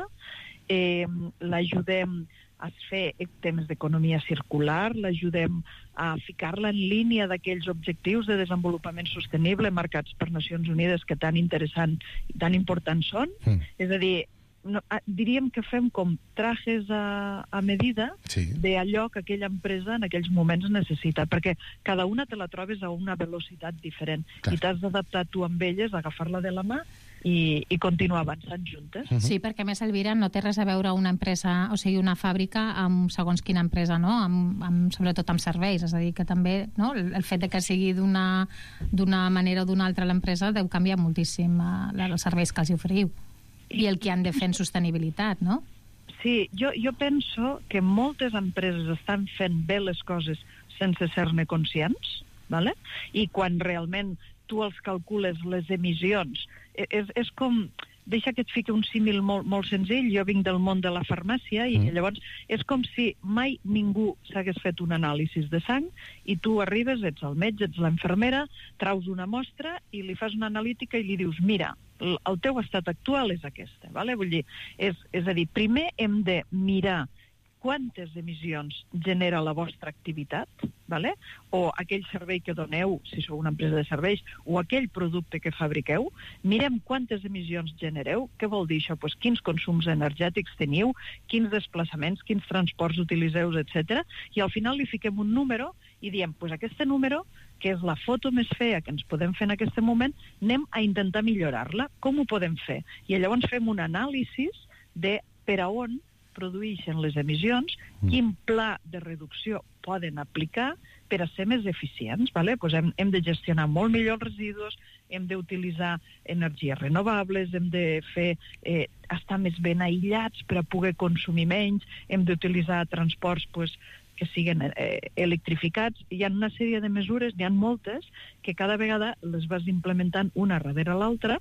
l'ajudem a fer temes d'economia circular, l'ajudem a ficar-la en línia d'aquells objectius de desenvolupament sostenible marcats per Nacions Unides que tan interessant i tan importants són. És a dir, diríem que fem com trajes a medida d'allò que aquella empresa en aquells moments necessita, perquè cada una te la trobes a una velocitat diferent i t'has d'adaptar tu amb elles, agafar-la de la mà i continuar avançant juntes. Sí, perquè a més, Elvira, no té res a veure una empresa, o sigui, una fàbrica amb segons quina empresa, no? Sobretot amb serveis, és a dir, que també el fet de que sigui d'una manera o d'una altra l'empresa deu canviar moltíssim els serveis que els oferiu i el que han de fer en sostenibilitat, no? Sí, jo penso que moltes empreses estan fent bé les coses sense ser-ne conscients, ¿vale? I quan realment tu els calcules les emissions, és com... Deixa que et fiqui un símil molt senzill. Jo vinc del món de la farmàcia i llavors és com si mai ningú s'hagués fet un anàlisi de sang i tu arribes, ets el metge, ets l'infermera, traus una mostra i li fas una analítica i li dius, mira, el teu estat actual és aquesta, ¿vale? Vull dir, és a dir, primer hem de mirar quantes emissions genera la vostra activitat, ¿vale? O aquell servei que doneu, si sou una empresa de serveis, o aquell producte que fabriqueu, mirem quantes emissions genereu. Què vol dir això? Pues quins consums energètics teniu, quins desplaçaments, quins transports utilitzeu, etc. I al final li fiquem un número i diem, pues aquest número, que és la foto més fea que ens podem fer en aquest moment, anem a intentar millorar-la. Com ho podem fer? I llavors fem un anàlisi de per a on produeixen les emissions, quin pla de reducció poden aplicar per a ser més eficients. ¿Vale? Pues hem de gestionar molt millor els residus, hem d'utilitzar energies renovables, hem de fer estar més ben aïllats per a poder consumir menys, hem d'utilitzar transports que siguin electrificats. Hi ha una sèrie de mesures, n'hi ha moltes, que cada vegada les vas implementant una darrere l'altra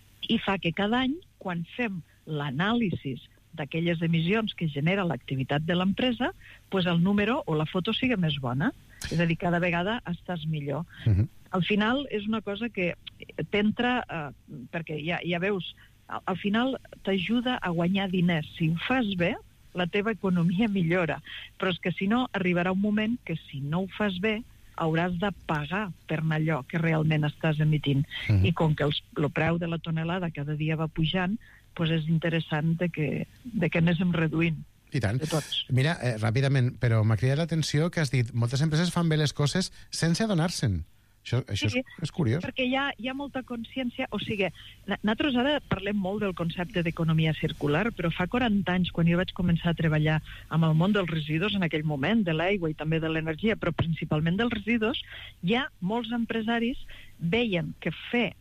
i fa que cada any, quan fem l'anàlisi d'aquelles emissions que genera l'activitat de l'empresa, pues el número o la foto sigui més bona. És a dir, cada vegada estàs millor. Al final és una cosa que t'entra, perquè ja veus, al final t'ajuda a guanyar diners. Si ho fas bé, la teva economia millora. Però és que si no, arribarà un moment que si no ho fas bé, hauràs de pagar per allò que realment estàs emitint. I com que el preu de la tonelada cada dia va pujant, doncs és interessant de que anéssim reduint. I tant. Mira, ràpidament, però m'ha cridat l'atenció que has dit moltes empreses fan bé les coses sense adonar-se'n. Això és curiós. Perquè hi ha molta consciència, o sigui, nosaltres ara parlem molt del concepte d'economia circular, però fa 40 anys, quan jo vaig començar a treballar amb el món dels residus, en aquell moment, de l'aigua i també de l'energia, però principalment dels residus, ja molts empresaris veien que fer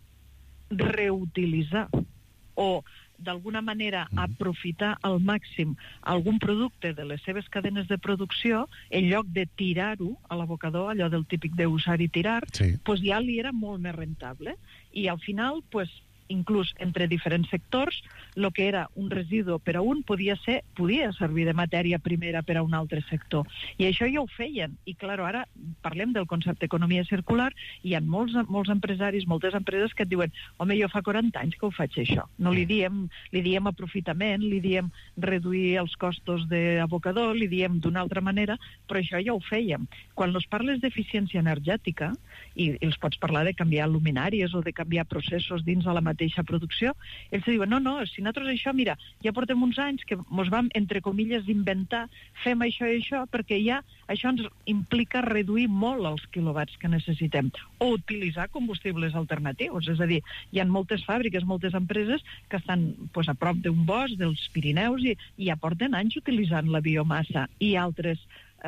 reutilitzar o d'alguna manera aprofitar al màxim algun producte de les seves cadenes de producció, en lloc de tirar-ho a l'abocador, allò del típic d'usar i tirar, doncs ja li era molt més rentable. I al final, inclús entre diferents sectors, el que era un residu per a un podia servir de matèria primera per a un altre sector. I això ja ho feien. I, clar, ara parlem del concepte d'economia circular i hi ha molts empresaris, moltes empreses que et diuen home, jo fa 40 anys que ho faig això. No li diem aprofitament, li diem reduir els costos d'abocador, li diem d'una altra manera, però això ja ho fèiem. Quan els parles d'eficiència energètica, i els pots parlar de canviar luminàries o de canviar processos dins de la mateixa producció, ells diuen, no, si nosaltres això, mira, ja portem uns anys que ens vam, entre comilles, inventar, fem això i això, perquè ja això ens implica reduir molt els quilowatts que necessitem, o utilitzar combustibles alternatius. És a dir, hi ha moltes fàbriques, moltes empreses que estan a prop d'un bosc, dels Pirineus, i ja porten anys utilitzant la biomassa i altres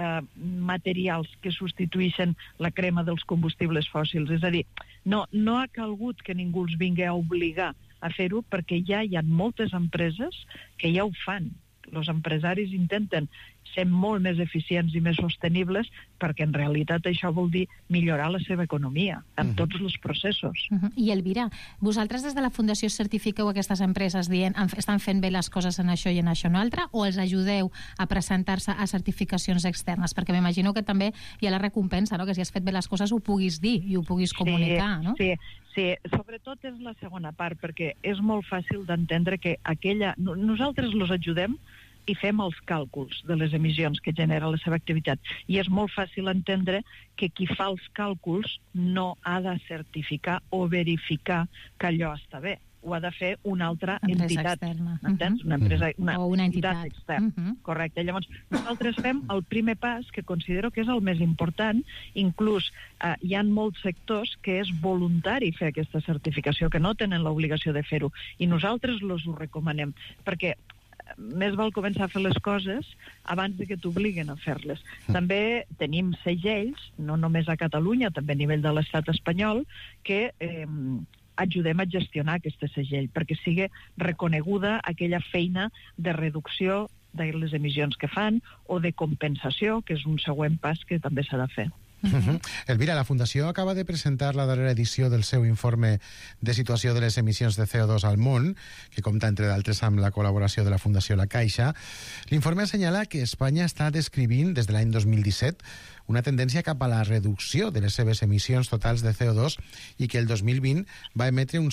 materials que substitueixen la crema dels combustibles fòssils. És a dir, no ha calgut que ningú els vingui a obligar a fer-ho, perquè ja hi ha moltes empreses que ja ho fan. Els empresaris intenten ser molt més eficients i més sostenibles, perquè en realitat això vol dir millorar la seva economia en tots els processos. I Elvira, vosaltres des de la Fundació certifiqueu aquestes empreses dient estan fent bé les coses en això i en això en altre, o els ajudeu a presentar-se a certificacions externes? Perquè m'imagino que també hi ha la recompensa, no? Que si has fet bé les coses ho puguis dir i ho puguis comunicar, no? Sí, sobretot és la segona part, perquè és molt fàcil d'entendre que nosaltres els ajudem i fem els càlculs de les emissions que genera la seva activitat. I és molt fàcil entendre que qui fa els càlculs no ha de certificar o verificar que allò està bé. Ho ha de fer una altra entitat. Externa. Entens? Una empresa, una entitat externa. Correcte. Llavors, nosaltres fem el primer pas, que considero que és el més important. Inclús hi ha molts sectors que és voluntari fer aquesta certificació, que no tenen l'obligació de fer-ho. I nosaltres els ho recomanem, perquè més val començar a fer les coses abans de que t'obliguen a fer-les. També tenim segells, no només a Catalunya, també a nivell de l'estat espanyol, que ajudem a gestionar aquest segell, perquè sigui reconeguda aquella feina de reducció de les emissions que fan o de compensació, que és un següent pas que també s'ha de fer. Elvira, la Fundació acaba de presentar la darrera edició del seu informe de situació de les emissions de CO2 al món, que compta, entre d'altres, amb la col·laboració de la Fundació La Caixa. L'informe assenyala que Espanya està descrivint, des de l'any 2017, una tendència cap a la reducció de les seves emissions totals de CO2 i que el 2020 va emetre un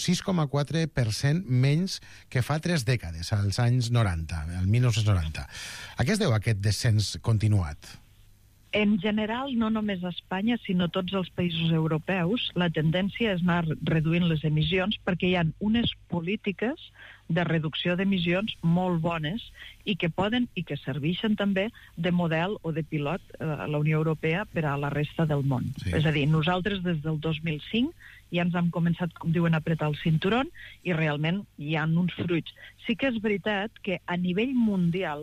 6,4% menys que fa 3 dècades, als anys 90, el 1990. A què es deu aquest descens continuat? En general, no només a Espanya, sinó tots els països europeus, la tendència és anar reduint les emissions perquè hi ha unes polítiques de reducció d'emissions molt bones i que poden i que serveixen també de model o de pilot a la Unió Europea per a la resta del món. Sí. És a dir, nosaltres des del 2005 ja ens hem començat, com diuen, a apretar el cinturón i realment hi ha uns fruits. Sí que és veritat que a nivell mundial,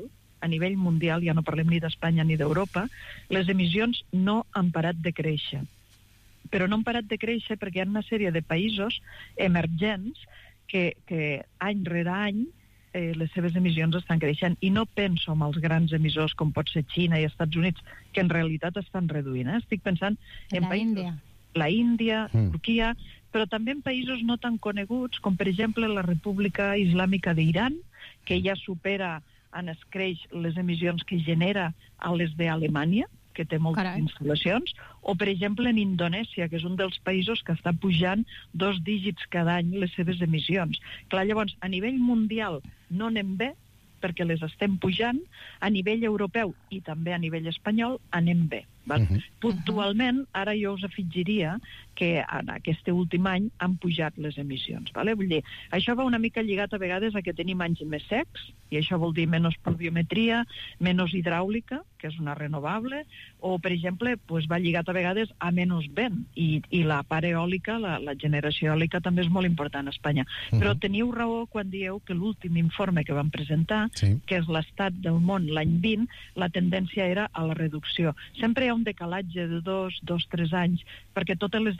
ja no parlem ni d'Espanya ni d'Europa, les emissions no han parat de créixer. Però no han parat de créixer perquè hi ha una sèrie de països emergents que any rere any les seves emissions estan creixent. I no penso en els grans emissors com pot ser Xina i Estats Units, que en realitat estan reduint. Estic pensant en països... La Índia, Turquia, però també en països no tan coneguts, com per exemple la República Islàmica d'Iran, que ja supera en escreix les emissions que genera a les d'Alemanya, que té moltes instal·lacions, o, per exemple, en Indonèsia, que és un dels països que està pujant 2 dígits cada any les seves emissions. Clar, llavors, a nivell mundial no anem bé, perquè les estem pujant, a nivell europeu i també a nivell espanyol anem bé. Puntualment, ara jo us afegiria que en aquest últim any han pujat les emissions. Vull dir, això va una mica lligat a vegades a que tenim anys més secs, i això vol dir menys pluviometria, menys hidràulica, que és una renovable, o, per exemple, va lligat a vegades a menys vent, i la part eòlica, la generació eòlica també és molt important a Espanya. Però teniu raó quan dieu que l'últim informe que vam presentar, que és l'estat del món l'any 20, la tendència era a la reducció. Sempre hi ha un decalatge de 2-3 anys, perquè totes les dades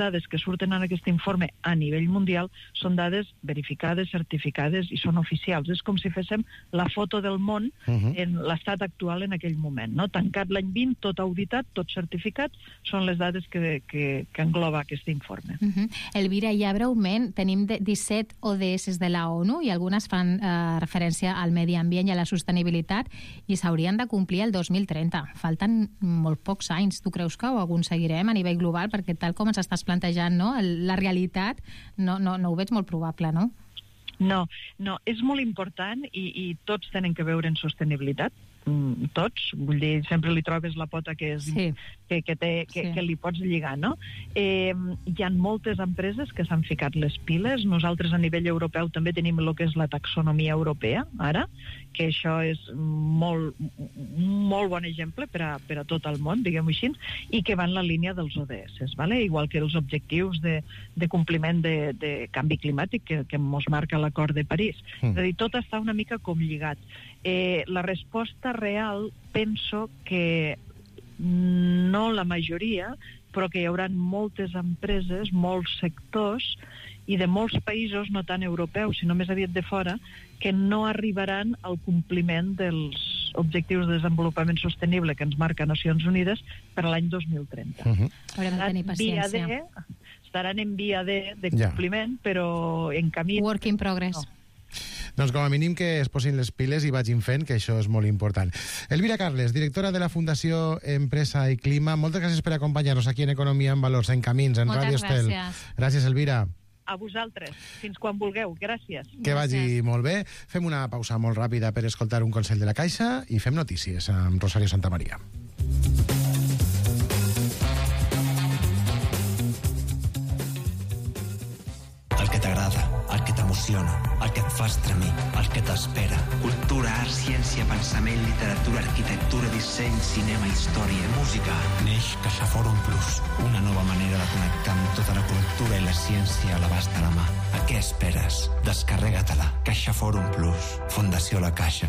dades que surten en aquest informe a nivell mundial són dades verificades, certificades i són oficials. És com si féssim la foto del món en l'estat actual en aquell moment, no? Tancat l'any 20, tot auditat, tot certificat, són les dades que engloba aquest informe. Elvira, ja breument, tenim 17 ODS de la ONU i algunes fan referència al medi ambient i a la sostenibilitat i s'haurien de complir el 2030. Falten molt pocs anys. Tu creus que ho aconseguirem a nivell global? Perquè tal com ens estàs plantejant, no? La realitat no ho veig molt probable, no? No, és molt important i tots tenen que veure en sostenibilitat. Tots, vull dir, sempre li trobes la pota que li pots lligar, no? Hi ha moltes empreses que s'han ficat les piles. Nosaltres a nivell europeu també tenim el que és la taxonomia europea, ara, que això és molt bon exemple per a tot el món, diguem-ho així, i que va en la línia dels ODS, ¿vale? Igual que els objectius de compliment de canvi climàtic que ens marca l'acord de París. És a dir, tot està una mica com lligat. La resposta real, penso que no la majoria, però que hi haurà moltes empreses, molts sectors i de molts països, no tant europeus, sinó més aviat de fora, que no arribaran al compliment dels objectius de desenvolupament sostenible que ens marca Nacions Unides per a l'any 2030. Haurem de tenir paciència. Estaran en via de compliment, però en camí... Work in progress. No. Doncs com a mínim que es posin les piles i vagin fent, que això és molt important. Elvira Carles, directora de la Fundació Empresa i Clima, moltes gràcies per acompanyar-nos aquí en Economia en Valors, en Camins, en Ràdio Estel. Gràcies, Elvira. A vosaltres. Fins quan vulgueu. Gràcies. Que vagi molt bé. Fem una pausa molt ràpida per escoltar un consell de la Caixa i fem notícies amb Rosario Santamaría. El que t'agrada, el que t'emociona, el que et fa estremir, el que t'espera. Cultura, art, ciència, pensament, literatura, arquitectura, disseny, cinema, història, música. Neix CaixaForum Plus, una nova manera de connectar amb tota la cultura i la ciència a l'abast de la mà. A què esperes? Descarrega-te-la. CaixaForum Plus. Fundació La Caixa.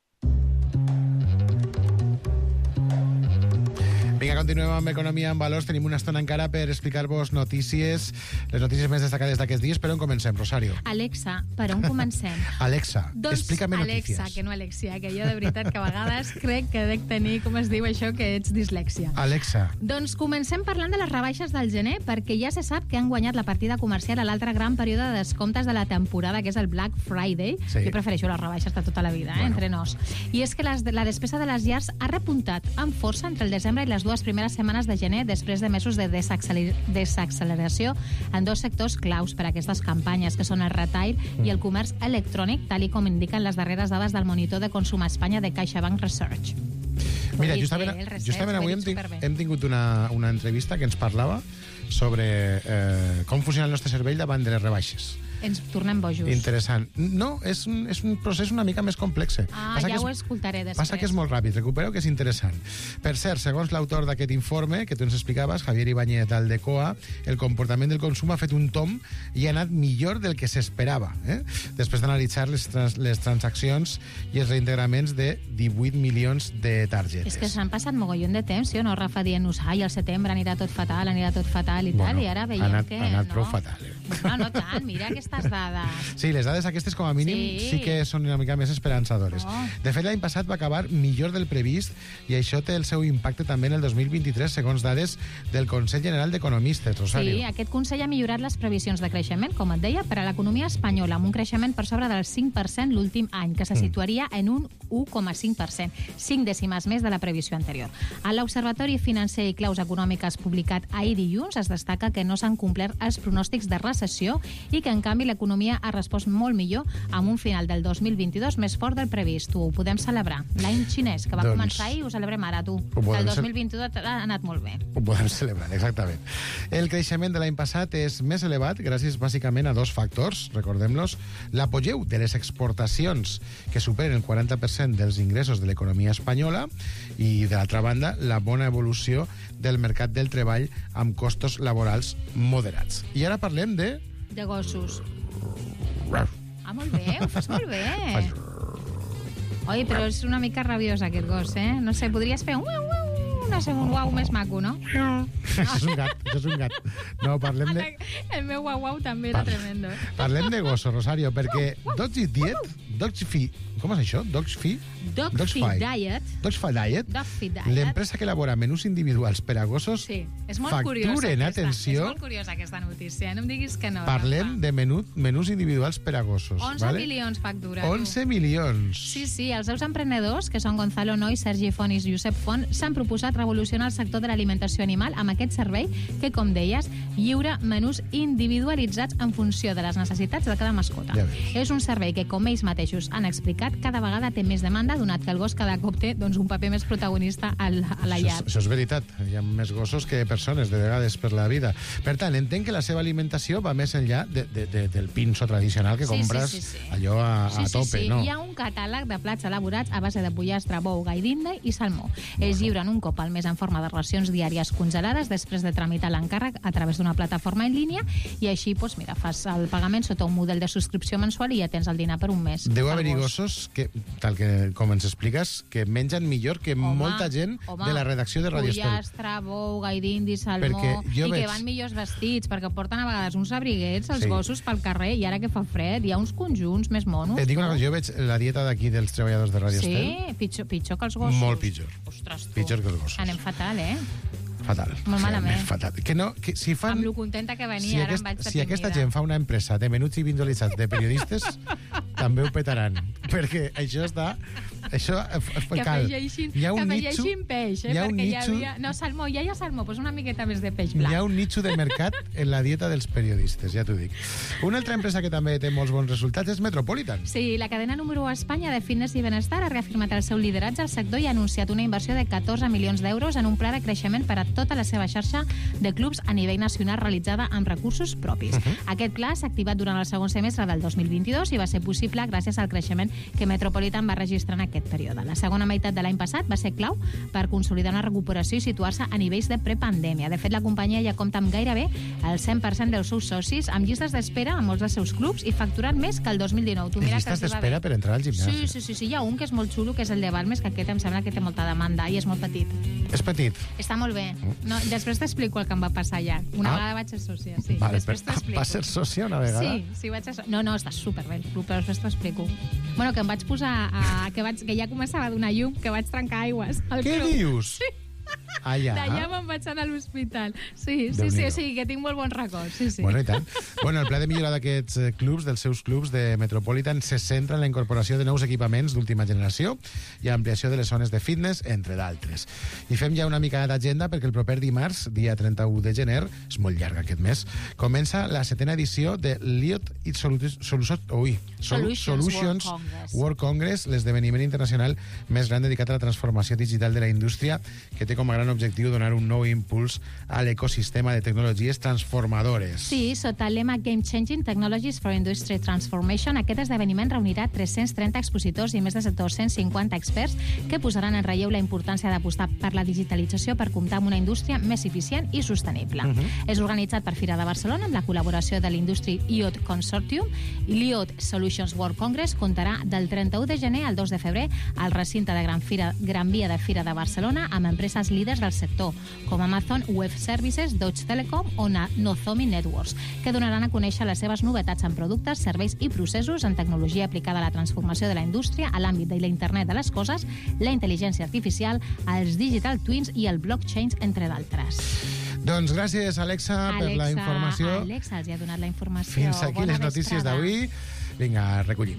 Vinga, continuem amb Economia en Valors. Tenim una estona encara per explicar-vos notícies, les notícies més destacades d'aquests dies. Per on comencem, Rosario? Alexa, per on comencem? Alexa, explícame notícies. Alexa, que no Alexia, que jo de veritat que a vegades crec que dec tenir, com es diu això, que ets dislèxia. Alexa. Doncs comencem parlant de les rebaixes del gener, perquè ja se sap que han guanyat la partida comercial a l'altre gran període de descomptes de la temporada, que és el Black Friday. Sí. Jo prefereixo les rebaixes de tota la vida, entre nos. I és que la despesa de les llars ha repuntat amb força entre el desembre i les dues primeres setmanes de gener, després de mesos de desacceleració en dos sectors claus per a aquestes campanyes, que són el retail i el comerç electrònic, tal i com indiquen les darreres dades del monitor de consum a Espanya de CaixaBank Research. Mira, justament avui hem tingut una entrevista que ens parlava sobre com funciona el nostre cervell davant de les rebaixes. Ens tornem bojos. Interessant. No, és un procés una mica més complex. Ja ho escoltaré després. Passa que és molt ràpid, recupereu que és interessant. Per cert, segons l'autor d'aquest informe, que tu ens explicaves, Javier Ibáñez d'Aldecoa, el comportament del consum ha fet un tomb i ha anat millor del que s'esperava, després d'analitzar les transaccions i els reintegraments de 18 milions de targetes. És que s'han passat mogollon de temps, sí o no, Rafa, dient-nos, al setembre anirà tot fatal i tal, i ara veiem que ha anat prou fatal. No tant, mira aquestes dades. Sí, les dades aquestes com a mínim sí que són una mica més esperançadores. De fet, l'any passat va acabar millor del previst i això té el seu impacte també en el 2023, segons dades del Consell General d'Economistes, Rosario. Sí, aquest Consell ha millorat les previsions de creixement, com et deia, per a l'economia espanyola, amb un creixement per sobre del 5% l'últim any, que se situaria en un 1,5%, 5 dècimes més de la previsió anterior. A l'Observatori Financer i Claus Econòmiques publicat ahir dilluns es destaca que no s'han complert els pronòstics de recessió i que, en canvi, l'economia ha respost molt millor amb un final del 2022 més fort del previst. Ho podem celebrar. L'any xinès, que va començar ahir, ho celebrem ara, tu. El 2022 ha anat molt bé. Ho podem celebrar, exactament. El creixement de l'any passat és més elevat gràcies bàsicament a dos factors, recordem-los, l'apogeu de les exportacions, que superen el 40% dels ingressos de l'economia espanyola, i, de l'altra banda, la bona evolució del mercat del treball amb costos laborals moderats. I ara parlem de gossos. Molt bé, ho fas molt bé. Oi, però és una mica rabiós aquest gos, No sé, podries fer una segona uau més maco, no? Això és un gat. No, parlem de... El meu uau també era tremendo. Parlem de gossos, Rosario, perquè Doggy Diet, Dogfy, com és això? Dogfy Diet. Dogfy Diet. L'empresa que elabora menús individuals per a gossos. Sí, és molt curiosa facturen, aquesta. atenció. És molt curiosa aquesta notícia, no em diguis que no. Parlem de menús individuals per a gossos. 11 milions factura. 11 milions. Sí, els seus emprenedors, que són Gonzalo Noy, Sergi Font i Josep Font, s'han proposat revolucionar el sector de l'alimentació animal amb aquest servei que, com deies, lliura menús individualitzats en funció de les necessitats de cada mascota. Ja és un servei que, com ells mateixos han explicat, cada vegada té més demanda, donat que el gos cada cop té un paper més protagonista a la llar. Això és veritat. Hi ha més gossos que persones, de vegades, per la vida. Per tant, entenc que la seva alimentació va més enllà del pinso tradicional que compres allò a tope, no? Hi ha un catàleg de plats elaborats a base de pollastre, bou, gai d'Índia i salmó. Es lliuren un cop al mes en forma de racions diàries congelades després de tramitar l'encàrrec a través d'una plataforma en línia i així, fas el pagament sota un model de subscripció mensual i ja tens el dinar per un mes. Deu haver-hi gossos que, tal com ens expliques, que mengen millor que molta gent de la redacció de Radio Estel. Pollastre, bou, gai d'indi, salmó, que van millors vestits, perquè porten a vegades uns abriguets, els gossos pel carrer, i ara que fa fred, hi ha uns conjunts més monos. Et dic una cosa, jo veig la dieta d'aquí dels treballadors de Radio Estel. Sí, pitjor que els gossos. Molt pitjor. Ostres, tu. Pitjor que els gossos. Anem fatal, Fatal. Molt malament. Fatal. Que si fan... Amb lo contenta que venia, ara em vaig si aquesta gent fa una empresa de menuts individualitzats de periodistes, també ho petaran. Perquè això està... Això que afegeixin peix, perquè hi havia... No, salmó, ja hi ha salmó, doncs una miqueta més de peix blanc. Hi ha un nicho de mercat en la dieta dels periodistes, ja t'ho dic. Una altra empresa que també té molts bons resultats és Metropolitan. Sí, la cadena número 1 a Espanya de fitness i benestar ha reafirmat el seu lideratge al sector i ha anunciat una inversió de 14 milions d'euros en un pla de creixement per a tota la seva xarxa de clubs a nivell nacional realitzada amb recursos propis. Aquest pla s'ha activat durant el segon semestre del 2022 i va ser possible gràcies al creixement que Metropolitan va registrar en aquest període. La segona meitat de l'any passat va ser clau per consolidar una recuperació i situar-se a nivells de prepandèmia. De fet, la companyia ja compta amb gairebé el 100% dels seus socis, amb llistes d'espera en molts dels seus clubs i facturant més que el 2019. Llistes d'espera per entrar al gimnàs. Sí, hi ha un que és molt xulo, que és el de Balmes, que aquest em sembla que té molta demanda i és molt petit. És petit? Està molt bé. No, després t'explico el que em va passar allà. Una vegada vaig ser sòcia, sí. Vale, després t'explico. Va ser sòcia una vegada? Sí, vaig ser sòcia. No, està superbé, però després t'explico. Bueno, que em vaig posar que ja començava a donar llum, que vaig trencar aigües. Què dius? Sí. D'allà me'n vaig anar a l'hospital. Sí, que tinc molt bons records. Sí. Bueno, i tant. Bueno, el pla de millora d'aquests clubs, dels seus clubs de Metropolitan, se centra en la incorporació de nous equipaments d'última generació i ampliació de les zones de fitness, entre d'altres. I fem ja una mica d'agenda perquè el proper dimarts, dia 31 de gener, és molt llarg aquest mes, comença la 7ª edició de l'IoT Solutions World Congress, l'esdeveniment internacional més gran dedicat a la transformació digital de la indústria, que té com a gran objectiu donar un nou impuls a l'ecosistema de tecnologies transformadores. Sí, sota el lema Game Changing Technologies for Industry Transformation, aquest esdeveniment reunirà 330 expositors i més de 250 experts que posaran en relleu la importància d'apostar per la digitalització per comptar amb una indústria més eficient i sostenible. És organitzat per Fira de Barcelona amb la col·laboració de l'Industry IoT Consortium i l'IoT Solutions World Congress comptarà del 31 de gener al 2 de febrer al recinte de Gran Via de Fira de Barcelona amb empreses líders del sector, com Amazon Web Services, Deutsche Telekom o Nozomi Networks, que donaran a conèixer les seves novetats en productes, serveis i processos en tecnologia aplicada a la transformació de la indústria, a l'àmbit de l'internet de les coses, la intel·ligència artificial, els digital twins i el blockchain, entre d'altres. Doncs gràcies, Alexa, per la informació. Alexa els ha donat la informació. Fins aquí les notícies d'avui. Vinga, recollim.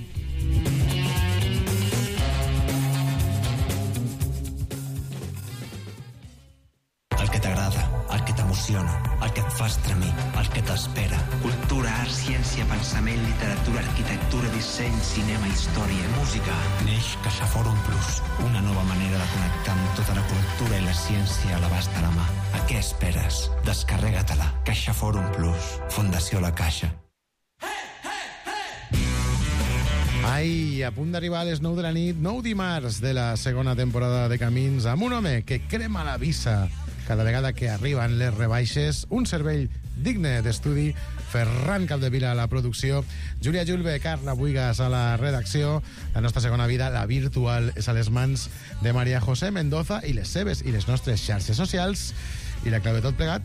El que t'agrada, el que t'emociona, el que et fa estremir, el que t'espera. Cultura, art, ciència, pensament, literatura, arquitectura, disseny, cinema, història, música. Neix CaixaForum Plus, una nova manera de connectar amb tota la cultura i la ciència a l'abast de la mà. A què esperes? Descarrega-te-la. CaixaForum Plus. Fundació La Caixa. Ai, a punt d'arribar a les 9 de la nit, 9 dimarts de la segona temporada de Camins, amb un home que crema la visa cada vegada que arriben les rebaixes, un cervell digne d'estudi Ferran Capdevila a la producció, Júlia Julve, Carla Buigas a la redacció. La nostra segona vida, la virtual, és a les mans de Maria José Mendoza i les seves i les nostres xarxes socials. I la clau de tot plegat,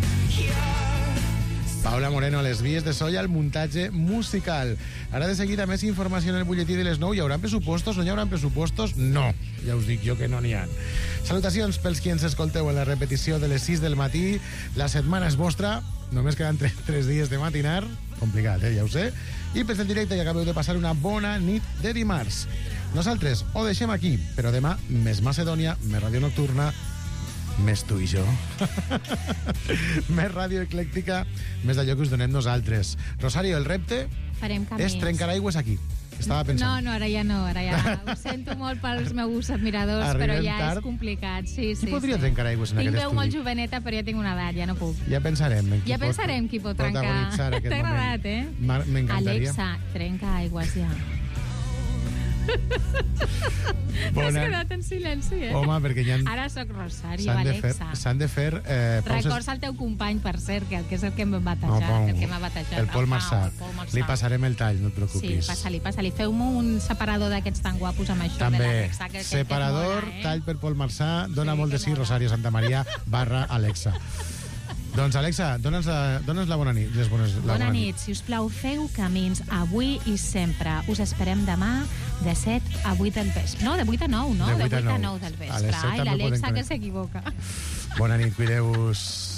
Paula Moreno a les vies de so i al muntatge musical. Ara de seguida més informació en el butlletí de les 9. Hi haurà pressupostos? No hi haurà pressupostos? No. Ja us dic jo que no n'hi ha. Salutacions pels qui ens escolteu en la repetició de les 6 del matí. La setmana és vostra. Només queden 3 dies de matinar. Complicat, ja ho sé. I pels del directe, que acabeu de passar una bona nit de dimarts. Nosaltres ho deixem aquí, però demà més Macedònia, més ràdio nocturna, més tu i jo. Més ràdio eclèctica, més d'allò que us donem nosaltres. Rosario, el repte és trencar aigües aquí. Estava pensant. No, ara ja no. Ho sento molt pels meus admiradors, però ja és complicat. Sí, qui podria trencar aigües en aquest estudi? Tinc veu molt joveneta, però ja tinc una edat, ja no puc. Ja pensarem. Ja pensarem qui pot trencar. T'ha agradat, eh? M'encantaria. Alexa, trenca aigües ja. T'has quedat en silenci, eh? Home, perquè ja... Ara sóc Rosario, Alexa. S'han de fer Records al teu company, per cert, que és el que m'ha batejat. El Pol Marçà. Li passarem el tall, no et preocupis. Sí, passa-li. Feu-me un separador d'aquests tan guapos amb això de l'Alexa. Separador, tall per Pol Marçà, dona molt de sí, Rosario Santamaria /Alexa. Doncs, Alexa, dona'ns la bona nit. Bona nit. Si us plau, feu camins avui i sempre. Us esperem demà de 7 a 8 del vespre. No, de 8 a 9, no? De 8 a 9 del vespre. Ai, l'Alexa que s'equivoca. Bona nit, cuideu-vos.